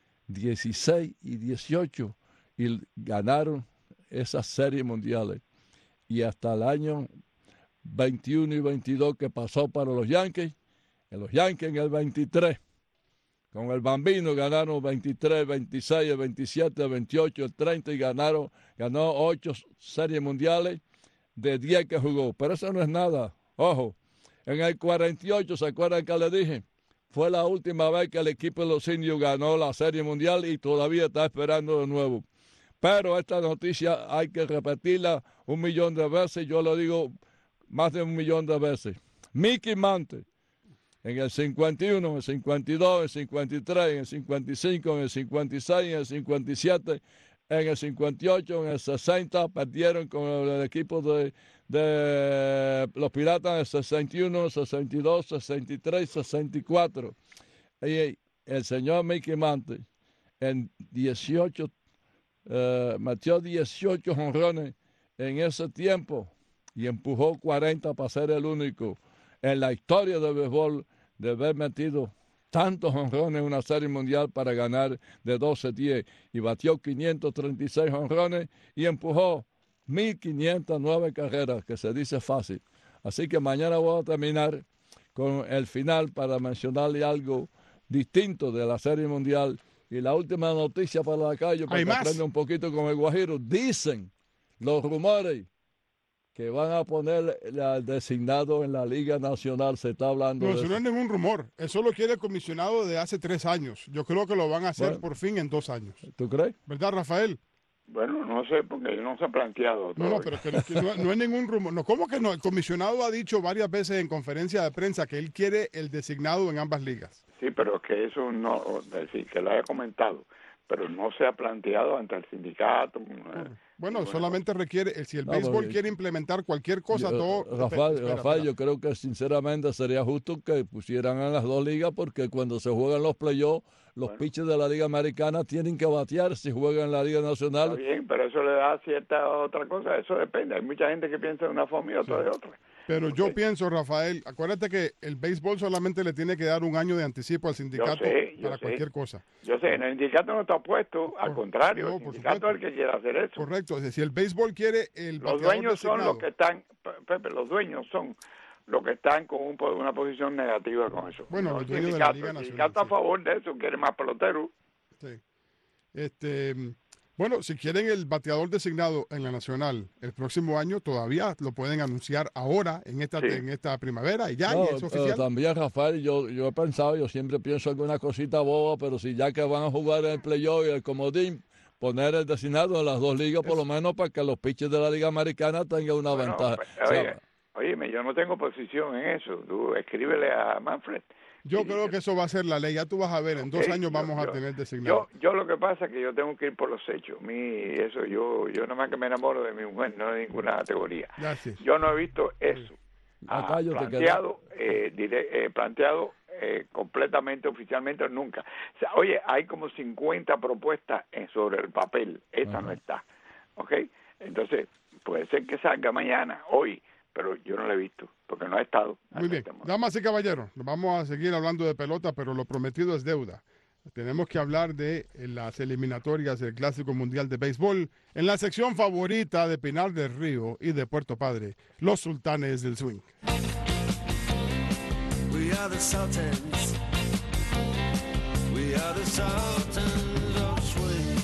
16 y 18 y ganaron esas series mundiales. Y hasta el año 21 y 22 que pasó para los Yankees, en el 23, con el Bambino ganaron 23, 26, 27, 28, 30 y ganó 8 series mundiales de 10 que jugó. Pero eso no es nada. Ojo, en el 48, ¿se acuerdan que le dije? Fue la última vez que el equipo de los Indios ganó la Serie Mundial y todavía está esperando de nuevo. Pero esta noticia hay que repetirla 1.000.000 de veces. Yo lo digo más de 1.000.000 de veces. Mickey Mantle, en el 51, en el 52, en el 53, en el 55, en el 56, en el 57, en el 58, en el 60, perdieron con el equipo de los Piratas en el 61, 62, 63, 64. Y el señor Mickey Mantle en 18, metió 18 jonrones en ese tiempo y empujó 40 para ser el único en la historia del béisbol de haber metido tantos jonrones en una serie mundial para ganar de 12-10 y batió 536 jonrones y empujó 1.509 carreras, que se dice fácil. Así que mañana voy a terminar con el final para mencionarle algo distinto de la Serie Mundial. Y la última noticia para la calle, para que aprenda un poquito con el Guajiro. Dicen los rumores que van a poner al designado en la Liga Nacional. Se está hablando de eso. No es ningún rumor. Eso lo quiere el comisionado de hace 3 años. Yo creo que lo van a hacer por fin en 2 años. ¿Tú crees? ¿Verdad, Rafael? Bueno, no sé, porque no se ha planteado. No, pero que no es ningún rumor. No, ¿cómo que no? El comisionado ha dicho varias veces en conferencia de prensa que él quiere el designado en ambas ligas. Sí, pero que eso no, es decir, que lo haya comentado, pero no se ha planteado ante el sindicato. Bueno, solamente requiere, si el béisbol quiere implementar cualquier cosa, Rafael, yo creo que sinceramente sería justo que pusieran a las 2 ligas, porque cuando se juegan los playoffs, los pitchers de la Liga Americana tienen que batear si juegan en la Liga Nacional. Está bien, pero eso le da cierta otra cosa, eso depende. Hay mucha gente que piensa de una forma y otra de otra. Pero yo pienso, Rafael, acuérdate que el béisbol solamente le tiene que dar 1 año de anticipo al sindicato para cualquier cosa. Yo sé, el sindicato no está opuesto, al contrario, el sindicato es el que quiere hacer eso. Correcto, si el béisbol quiere los dueños son los que están, Pepe, los dueños son los que están con una posición negativa con eso. Bueno, no, los dueños de la Liga Nacional. El sindicato a favor de eso, quiere más peloteros. Sí. Bueno, si quieren el bateador designado en la Nacional el próximo año, todavía lo pueden anunciar ahora, en esta primavera, y ya, No, y es pero oficial. también, Rafael, yo he pensado, yo siempre pienso alguna cosita boba, pero si ya que van a jugar en el playoff y el comodín, poner el designado en las dos ligas, por lo menos para que los pitchers de la Liga Americana tengan una ventaja. O sea, Óyeme, yo no tengo posición en eso. Tú escríbele a Manfred. Yo creo que eso va a ser la ley. Ya tú vas a ver, en 2 años vamos a tener designado. Yo lo que pasa es que yo tengo que ir por los hechos. Yo nada más que me enamoro de mi mujer, no de ninguna teoría. Gracias. Yo no he visto eso planteado completamente, oficialmente, nunca. O sea, oye, hay como 50 propuestas sobre el papel. Esa no está. ¿Ok? Entonces, puede ser que salga mañana, hoy, pero yo no la he visto, porque no ha estado. Muy bien. Damas y caballeros, vamos a seguir hablando de pelota, pero lo prometido es deuda. Tenemos que hablar de las eliminatorias del Clásico Mundial de Béisbol en la sección favorita de Pinar del Río y de Puerto Padre, los Sultanes del Swing. We are the Sultans. We are the Sultans of Swing.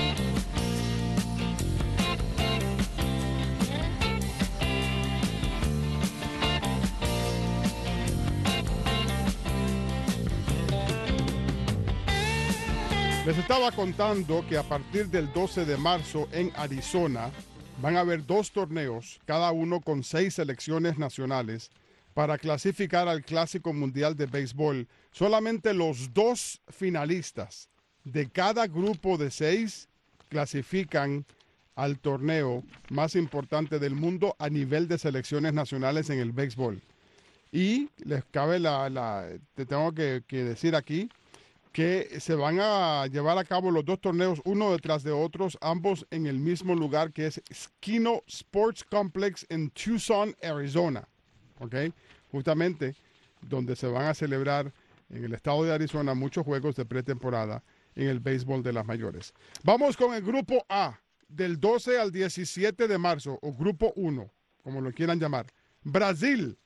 Les estaba contando que a partir del 12 de marzo en Arizona van a haber 2 torneos, cada uno con 6 selecciones nacionales, para clasificar al Clásico Mundial de Béisbol. Solamente los 2 finalistas de cada grupo de 6 clasifican al torneo más importante del mundo a nivel de selecciones nacionales en el béisbol. Y les cabe te tengo que decir aquí que se van a llevar a cabo los 2 torneos, uno detrás de otros, ambos en el mismo lugar, que es Skino Sports Complex en Tucson, Arizona. ¿Ok? Justamente donde se van a celebrar en el estado de Arizona muchos juegos de pretemporada en el béisbol de las mayores. Vamos con el grupo A, del 12 al 17 de marzo, o grupo 1, como lo quieran llamar. Brasil,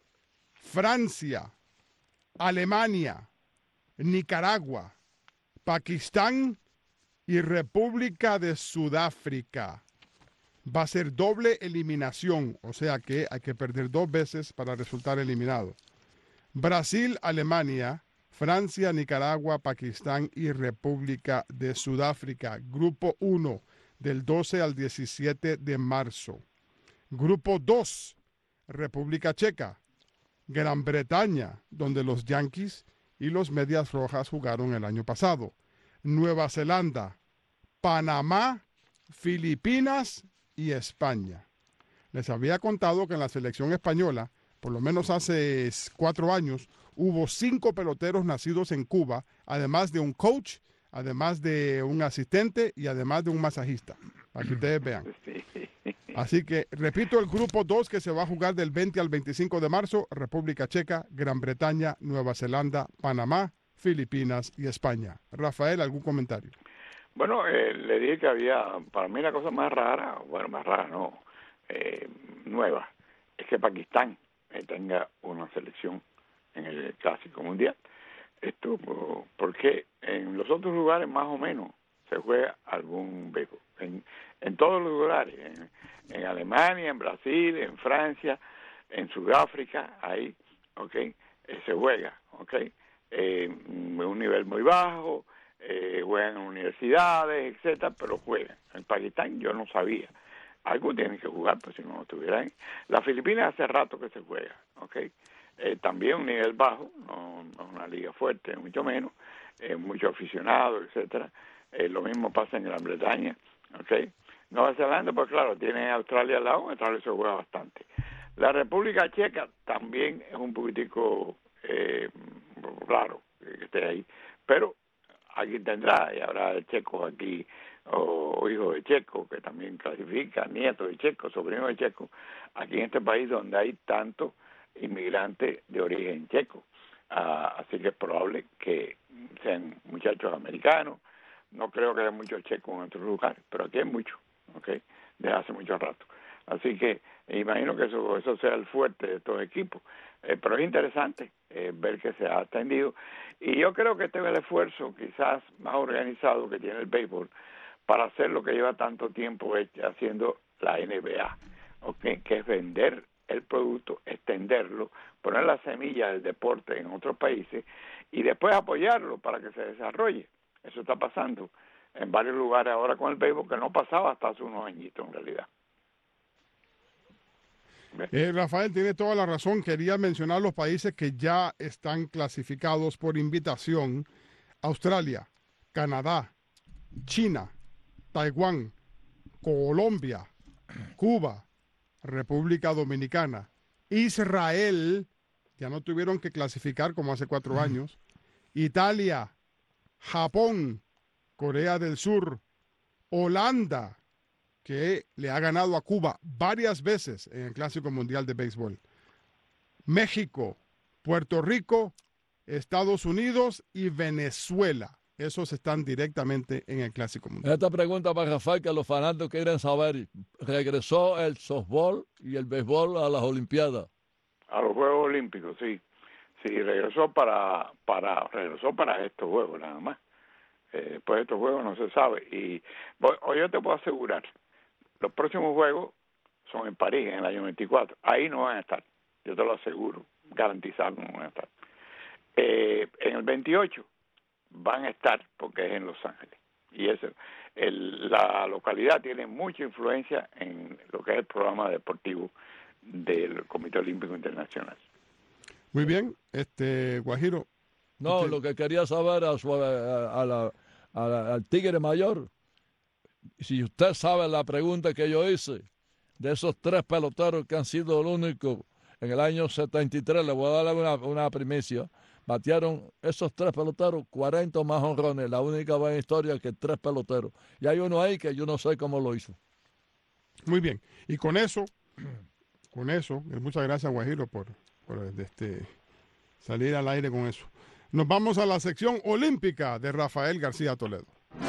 Francia, Alemania, Nicaragua, Pakistán y República de Sudáfrica. Va a ser doble eliminación, o sea que hay que perder 2 veces para resultar eliminado. Brasil, Alemania, Francia, Nicaragua, Pakistán y República de Sudáfrica. Grupo 1, del 12 al 17 de marzo. Grupo 2, República Checa, Gran Bretaña, donde los Yankees y los Medias Rojas jugaron el año pasado. Nueva Zelanda, Panamá, Filipinas y España. Les había contado que en la selección española, por lo menos hace 4 años, hubo 5 peloteros nacidos en Cuba, además de un coach, además de un asistente y además de un masajista, para que ustedes vean. Así que, repito, el grupo 2 que se va a jugar del 20 al 25 de marzo, República Checa, Gran Bretaña, Nueva Zelanda, Panamá, Filipinas y España. Rafael, ¿algún comentario? Bueno, le dije que había, para mí la cosa más rara, nueva, es que Pakistán tenga una selección en el Clásico Mundial. Esto porque en los otros lugares más o menos se juega algún béisbol. En todos los lugares, en Alemania, en Brasil, en Francia, en Sudáfrica, ahí, se juega, un nivel muy bajo, juegan en universidades, etcétera, pero juegan. En Pakistán yo no sabía. Algo tienen que jugar, pues si no estuvieran. Las Filipinas hace rato que se juega, también un nivel bajo, no una liga fuerte, mucho menos, muchos aficionados, etcétera. Lo mismo pasa en Gran Bretaña, Nueva Zelanda, pues claro, tiene Australia al lado, Australia se juega bastante. La República Checa también es un poquitico raro que esté ahí, pero aquí tendrá, y habrá checos aquí, o hijos de checos que también clasifican, nietos de checos, sobrinos de checos, aquí en este país donde hay tantos inmigrantes de origen checo. Así que es probable que sean muchachos americanos. No creo que haya muchos checos en otros lugares, pero aquí hay muchos, desde hace mucho rato. Así que imagino que eso sea el fuerte de estos equipos. Pero es interesante ver que se ha extendido. Y yo creo que este es el esfuerzo quizás más organizado que tiene el béisbol para hacer lo que lleva tanto tiempo haciendo la NBA, ¿okay? Que es vender el producto, extenderlo, poner la semilla del deporte en otros países y después apoyarlo para que se desarrolle. Eso está pasando en varios lugares ahora con el béisbol, que no pasaba hasta hace unos añitos en realidad. Rafael tiene toda la razón. Quería mencionar los países que ya están clasificados por invitación: Australia, Canadá, China, Taiwán, Colombia, Cuba, República Dominicana, Israel, ya no tuvieron que clasificar como hace 4 años, Italia, Japón, Corea del Sur, Holanda, que le ha ganado a Cuba varias veces en el Clásico Mundial de Béisbol, México, Puerto Rico, Estados Unidos y Venezuela. Esos están directamente en el Clásico Mundial. Esta pregunta para Rafael, que los fanáticos quieren saber: ¿regresó el softball y el béisbol a las Olimpiadas? A los Juegos Olímpicos, sí. Sí, regresó para estos Juegos nada más. Después de estos Juegos no se sabe. Y yo te puedo asegurar, los próximos Juegos son en París, en el año 24. Ahí no van a estar, yo te lo aseguro, garantizado no van a estar. En el 28 van a estar, porque es en Los Ángeles. Y eso, la localidad tiene mucha influencia en lo que es el programa deportivo del Comité Olímpico Internacional. Muy bien, Guajiro. No, usted... lo que quería saber al Tigre Mayor, si usted sabe la pregunta que yo hice, de esos 3 peloteros que han sido el único en el año 73, le voy a dar una primicia. Batearon esos 3 peloteros 40 más jonrones, la única vez en historia que 3 peloteros. Y hay uno ahí que yo no sé cómo lo hizo. Muy bien, y con eso, muchas gracias, Guajiro, por salir al aire con eso. Nos vamos a la sección olímpica de Rafael García Toledo.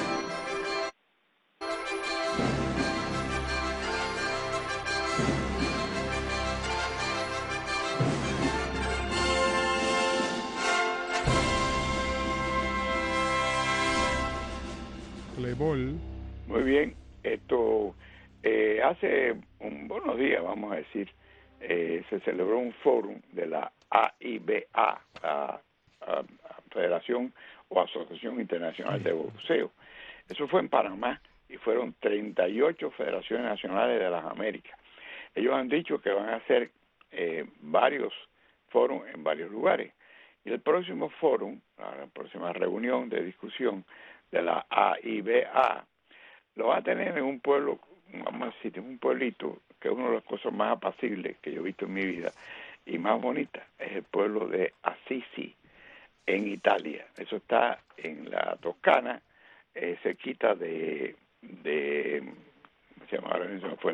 Playball. Muy bien, esto hace buenos días, vamos a decir, se celebró un foro de la AIBA, Federación o Asociación Internacional de Boxeo. Eso fue en Panamá y fueron 38 federaciones nacionales de las Américas. Ellos han dicho que van a hacer varios foros en varios lugares. Y el próximo foro, la próxima reunión de discusión de la AIBA, lo va a tener en un pueblo, vamos a decir, un pueblito que es una de las cosas más apacibles que yo he visto en mi vida y más bonita, es el pueblo de Assisi, en Italia. Eso está en la Toscana, cerquita de ¿cómo se llama? Ahora mismo fue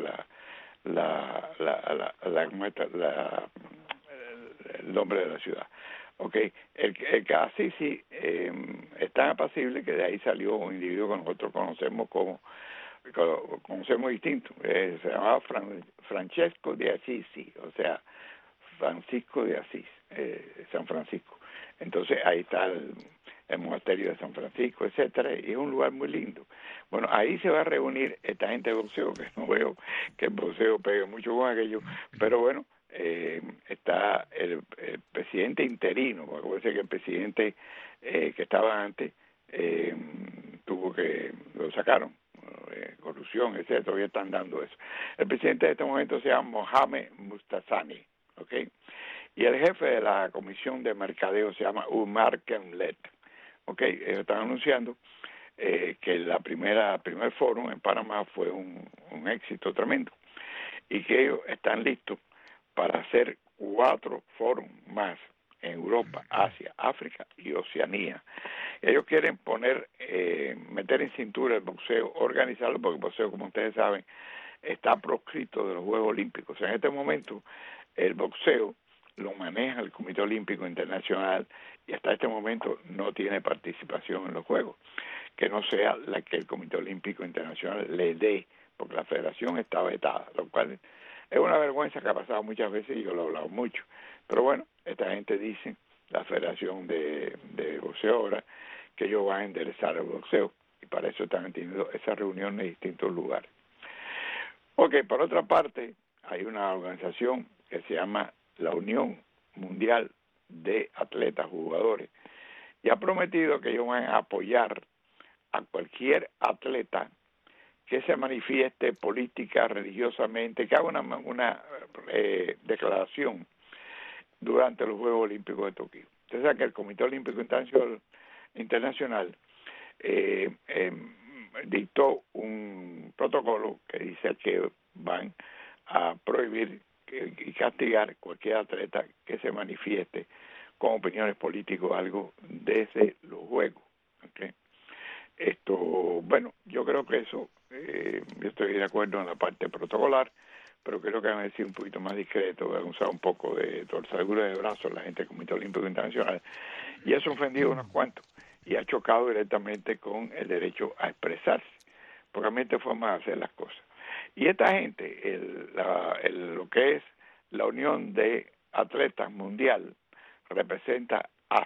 el nombre de la ciudad. Okay, el que Assisi es tan apacible que de ahí salió un individuo que nosotros conocemos distinto. Se llamaba Francesco de Assisi, o sea, Francisco de Asís, San Francisco. Entonces ahí está el monasterio de San Francisco, etcétera, y es un lugar muy lindo. Bueno, ahí se va a reunir esta gente de boxeo, que no veo que el boxeo pegue mucho con aquello, pero bueno, está el presidente interino, porque puede ser que el presidente que estaba antes lo sacaron, corrupción, etcétera, todavía están dando eso. El presidente de este momento se llama Mohamed Mustazani, ¿ok? Y el jefe de la comisión de mercadeo se llama Umar Kemlet, ¿ok? Ellos están anunciando que el primer foro en Panamá fue un éxito tremendo y que ellos están listos para hacer 4 foros más en Europa, Asia, África y Oceanía. Ellos quieren meter en cintura el boxeo, organizarlo, porque el boxeo, como ustedes saben, está proscrito de los Juegos Olímpicos. O sea, en este momento el boxeo lo maneja el Comité Olímpico Internacional y hasta este momento no tiene participación en los Juegos, que no sea la que el Comité Olímpico Internacional le dé, porque la federación está vetada, lo cual es una vergüenza que ha pasado muchas veces y yo lo he hablado mucho. Pero bueno, esta gente dice, la Federación de Boxeo ahora, que ellos van a enderezar el boxeo. para eso están teniendo esas reuniones en distintos lugares. Ok, por otra parte, hay una organización que se llama la Unión Mundial de Atletas Jugadores y ha prometido que ellos van a apoyar a cualquier atleta que se manifieste política, religiosamente, que haga una declaración durante los Juegos Olímpicos de Tokio. Usted sabe que el Comité Olímpico Internacional dictó un protocolo que dice que van a prohibir y castigar cualquier atleta que se manifieste con opiniones políticas o algo desde los Juegos. ¿Okay? Esto, bueno, yo creo que eso, yo estoy de acuerdo en la parte protocolar, pero creo que han sido un poquito más discretos, han usado un poco de torcedura de brazos la gente del Comité Olímpico Internacional, y eso ha ofendido a unos cuantos, y ha chocado directamente con el derecho a expresarse, porque realmente hay formas de hacer las cosas. Y esta gente, lo que es la Unión de Atletas Mundial, representa a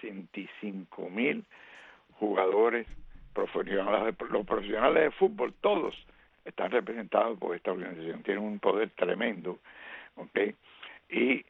65,000 jugadores profesionales. Los profesionales de fútbol, todos están representados por esta organización, tienen un poder tremendo, ¿okay? Y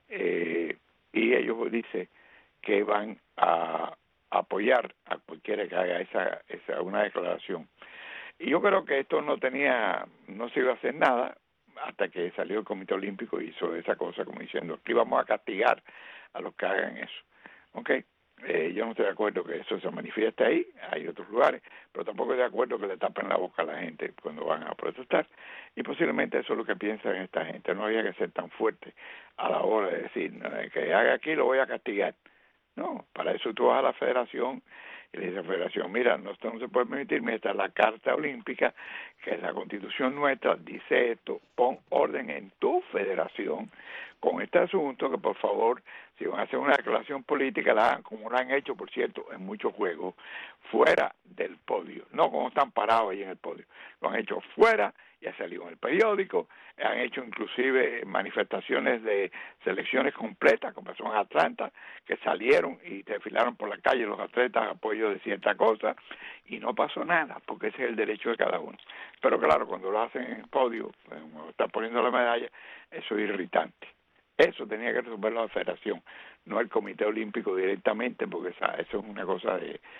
ellos dicen que van a apoyar a cualquiera que haga una declaración. Y yo creo que esto no se iba a hacer nada hasta que salió el Comité Olímpico y hizo esa cosa como diciendo que vamos a castigar a los que hagan eso, ¿ok? Yo no estoy de acuerdo que eso se manifieste ahí, hay otros lugares, pero tampoco estoy de acuerdo que le tapen la boca a la gente cuando van a protestar, y posiblemente eso es lo que piensan esta gente. No había que ser tan fuerte a la hora de decir, que haga aquí lo voy a castigar. No, para eso tú vas a la federación y le dices a la federación, mira, esto no se puede permitir, esta es la Carta Olímpica, que es la Constitución nuestra, dice esto, pon orden en tu federación con este asunto, que por favor, si van a hacer una declaración política, la hagan como lo han hecho, por cierto, en muchos juegos, fuera del podio, no como están parados ahí en el podio, lo han hecho fuera, y ha salido en el periódico, han hecho inclusive manifestaciones de selecciones completas, como pasó en Atlanta, que salieron y desfilaron por la calle los atletas a apoyo de cierta cosa, y no pasó nada, porque ese es el derecho de cada uno. Pero claro, cuando lo hacen en el podio, cuando está poniendo la medalla, eso es irritante. Eso tenía que resolver la federación, no el Comité Olímpico directamente, porque eso es una cosa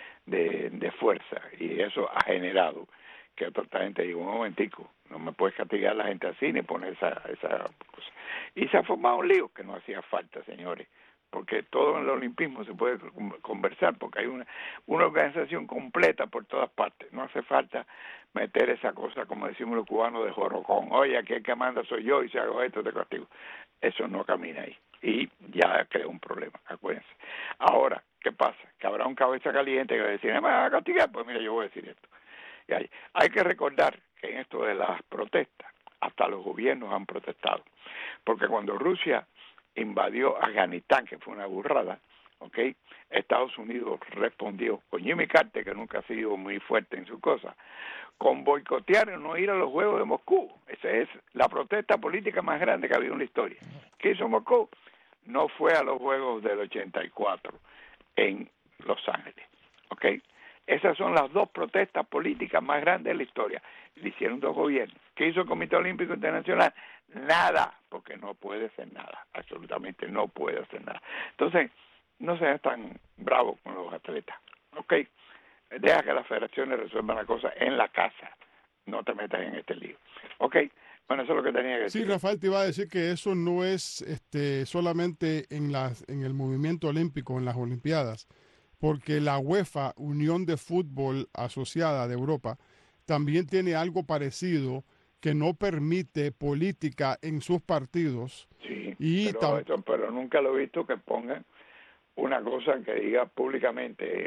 de fuerza, y eso ha generado que otra gente diga, un momentico, no me puedes castigar a la gente así ni poner esa cosa. Y se ha formado un lío que no hacía falta, señores, porque todo en el olimpismo se puede conversar, porque hay una organización completa por todas partes. No hace falta meter esa cosa, como decimos los cubanos, de jorocón. Oye, aquí el que manda soy yo y si hago esto te castigo. Eso no camina ahí. Y ya crea un problema, acuérdense. Ahora, ¿qué pasa? Que habrá un cabeza caliente que va a decir, ¿me vas a castigar? Pues mira, yo voy a decir esto. Y hay que recordar que en esto de las protestas, hasta los gobiernos han protestado. Porque cuando Rusia invadió Afganistán, que fue una burrada, ¿ok? Estados Unidos respondió con Jimmy Carter, que nunca ha sido muy fuerte en su cosa, con boicotear y no ir a los Juegos de Moscú. Esa es la protesta política más grande que ha habido en la historia. ¿Qué hizo Moscú? No fue a los Juegos del 84 en Los Ángeles, ¿ok? Esas son las dos protestas políticas más grandes de la historia. Le hicieron dos gobiernos. ¿Qué hizo el Comité Olímpico Internacional? Nada, porque no puede hacer nada. Absolutamente no puede hacer nada. Entonces, no seas tan bravo con los atletas, ¿ok? Deja que las federaciones resuelvan la cosa en la casa. No te metas en este lío, ¿ok? Bueno, eso es lo que tenía que decir. Sí, Rafael, te iba a decir que eso no es solamente en el movimiento olímpico, en las Olimpiadas, porque la UEFA, Unión de Fútbol Asociada de Europa, también tiene algo parecido que no permite política en sus partidos. Sí, y pero nunca lo he visto que pongan una cosa que diga públicamente,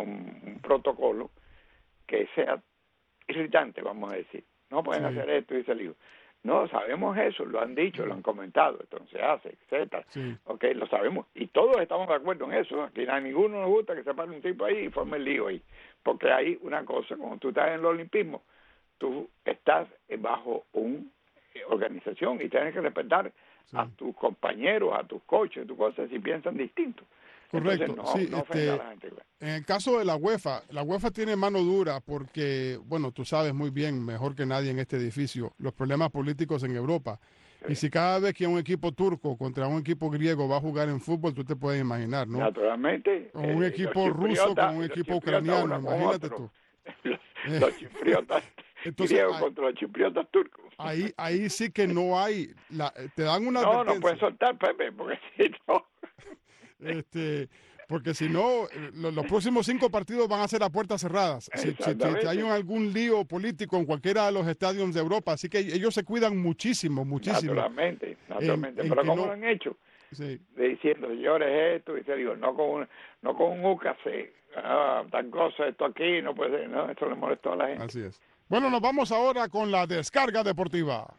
un protocolo que sea irritante, vamos a decir. No pueden hacer esto y salir. No, sabemos eso, lo han dicho, lo han comentado, entonces hace, etcétera. Sí. Ok, lo sabemos, y todos estamos de acuerdo en eso. Aquí a ninguno nos gusta que se pare un tipo ahí y forme el lío ahí, porque hay una cosa, cuando tú estás en el olimpismo, tú estás bajo una organización y tienes que respetar a tus compañeros, a tus coaches, tus cosas, si piensan distinto. Correcto. Entonces, no ofenda a la gente. En el caso de la UEFA tiene mano dura porque, bueno, tú sabes muy bien, mejor que nadie en este edificio, los problemas políticos en Europa. Y si cada vez que un equipo turco contra un equipo griego va a jugar en fútbol, tú te puedes imaginar, ¿no? Naturalmente. O un equipo ruso con un equipo ucraniano, imagínate tú. Los chipriotas griegos contra los chipriotas turcos. Ahí sí que no hay, te dan una advertencia. No puedes soltar, Pepe, porque si no... Porque si no, los próximos 5 partidos van a ser a puertas cerradas. Si hay algún lío político en cualquiera de los estadios de Europa, así que ellos se cuidan muchísimo. Naturalmente. Pero ¿cómo lo han hecho? Sí. Diciendo, señores, esto, y te digo, no con un UCAC, tan cosa, esto aquí, no puede ser, no, esto le molestó a la gente. Así es. Bueno, nos vamos ahora con la descarga deportiva.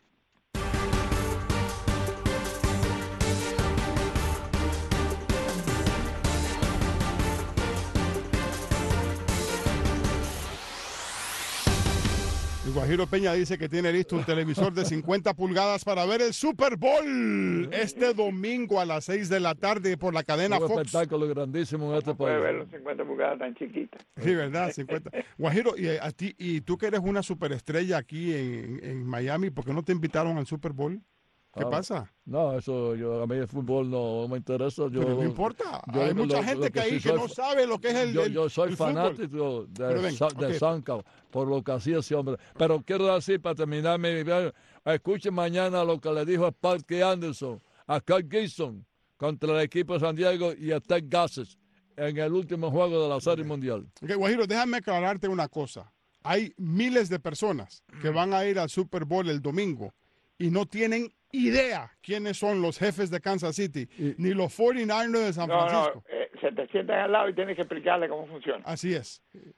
Guajiro Peña dice que tiene listo un televisor de 50 pulgadas para ver el Super Bowl este domingo a las 6 de la tarde por la cadena un Fox. espectáculo grandísimo en este país. Puede ver los 50 pulgadas tan chiquitas. Sí, ¿verdad? 50. Guajiro, y tú que eres una superestrella aquí en Miami, ¿por qué no te invitaron al Super Bowl? ¿Qué pasa? No, eso a mí el fútbol no me interesa. Pero no importa. Hay mucha gente que no sabe lo que es el Yo soy el fanático de Sanka, por lo que hacía ese hombre. Pero quiero decir, para terminar mi video, escuchen mañana lo que le dijo a Sparky Anderson, a Carl Gibson, contra el equipo de San Diego y a Ted Gasses en el último juego de la Serie Mundial. Guajiro, déjame aclararte una cosa. Hay miles de personas que van a ir al Super Bowl el domingo y no tienen idea quiénes son los jefes de Kansas City, ni los 49ers de San Francisco. Se te sientan al lado y tienes que explicarle cómo funciona. Así es.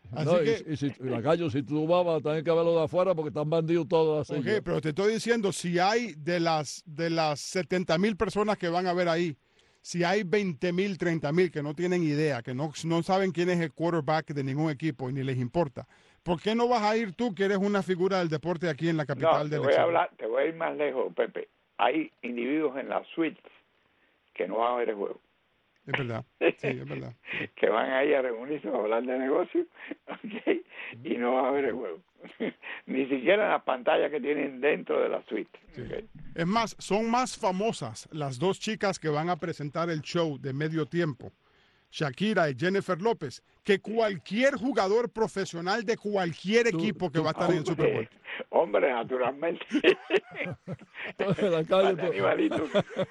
Si tú vas a tener que verlo de afuera porque están bandidos todos así. Okay, pero te estoy diciendo, si hay de las 70,000 personas que van a ver ahí, si hay 20,000, 30,000 que no tienen idea, que no saben quién es el quarterback de ningún equipo y ni les importa, ¿por qué no vas a ir tú, que eres una figura del deporte aquí en la capital del Ecuador? Te voy a ir más lejos, Pepe. Hay individuos en la suite que no van a ver el juego. Es verdad, sí, es verdad. Que van ahí a reunirse a hablar de negocio, ¿okay? Y no van a ver el juego. Ni siquiera en las pantallas que tienen dentro de la suite. Sí. ¿Okay? Es más, son más famosas las 2 chicas que van a presentar el show de medio tiempo, Shakira y Jennifer López, que cualquier jugador profesional de cualquier equipo que va a estar en el Super Bowl. Hombre, naturalmente. Animalito.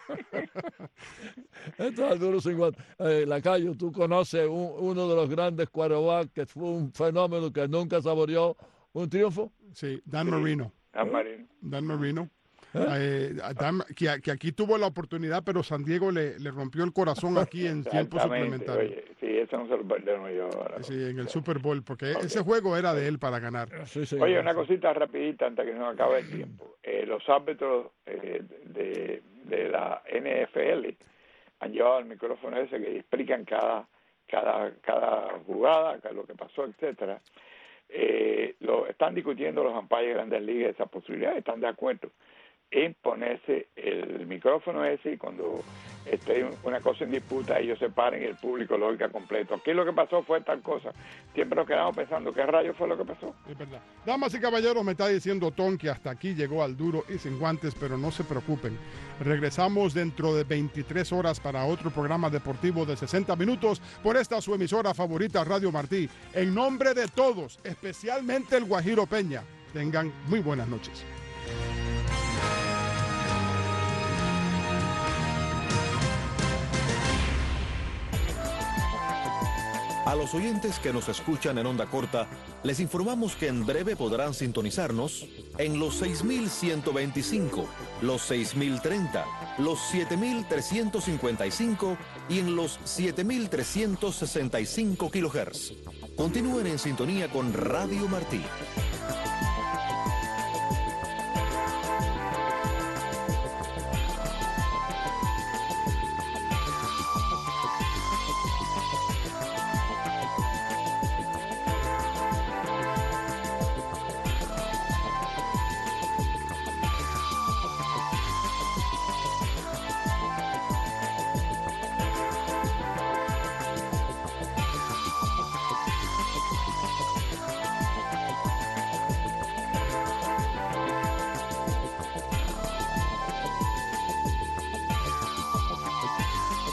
Esto es duro 50. Lacayo, tú conoces uno de los grandes quarterbacks que fue un fenómeno que nunca saboreó un triunfo. Sí, Dan Marino. Dan Marino. Que aquí tuvo la oportunidad, pero San Diego le rompió el corazón aquí en tiempo suplementario. Oye, sí, eso no se lo perdieron yo ahora. Sí, en el Super Bowl, porque ese juego era de él para ganar. Oye, una cosita rapidita antes que se nos acabe el tiempo. Los árbitros de la NFL han llevado el micrófono ese que explican cada jugada, lo que pasó, etcétera. Lo están discutiendo los umpires de Grandes Ligas esa posibilidad, están de acuerdo en ponerse el micrófono ese y cuando esté una cosa en disputa ellos se paren y el público lo oiga completo. Aquí lo que pasó fue tal cosa. Siempre nos quedamos pensando qué rayos fue lo que pasó. Es verdad. Damas y caballeros, me está diciendo Tom que hasta aquí llegó al duro y sin guantes, pero no se preocupen. Regresamos dentro de 23 horas para otro programa deportivo de 60 minutos por esta su emisora favorita, Radio Martí. En nombre de todos, especialmente el Guajiro Peña, tengan muy buenas noches. A los oyentes que nos escuchan en onda corta, les informamos que en breve podrán sintonizarnos en los 6,125, los 6,030, los 7,355 y en los 7,365 kHz. Continúen en sintonía con Radio Martí.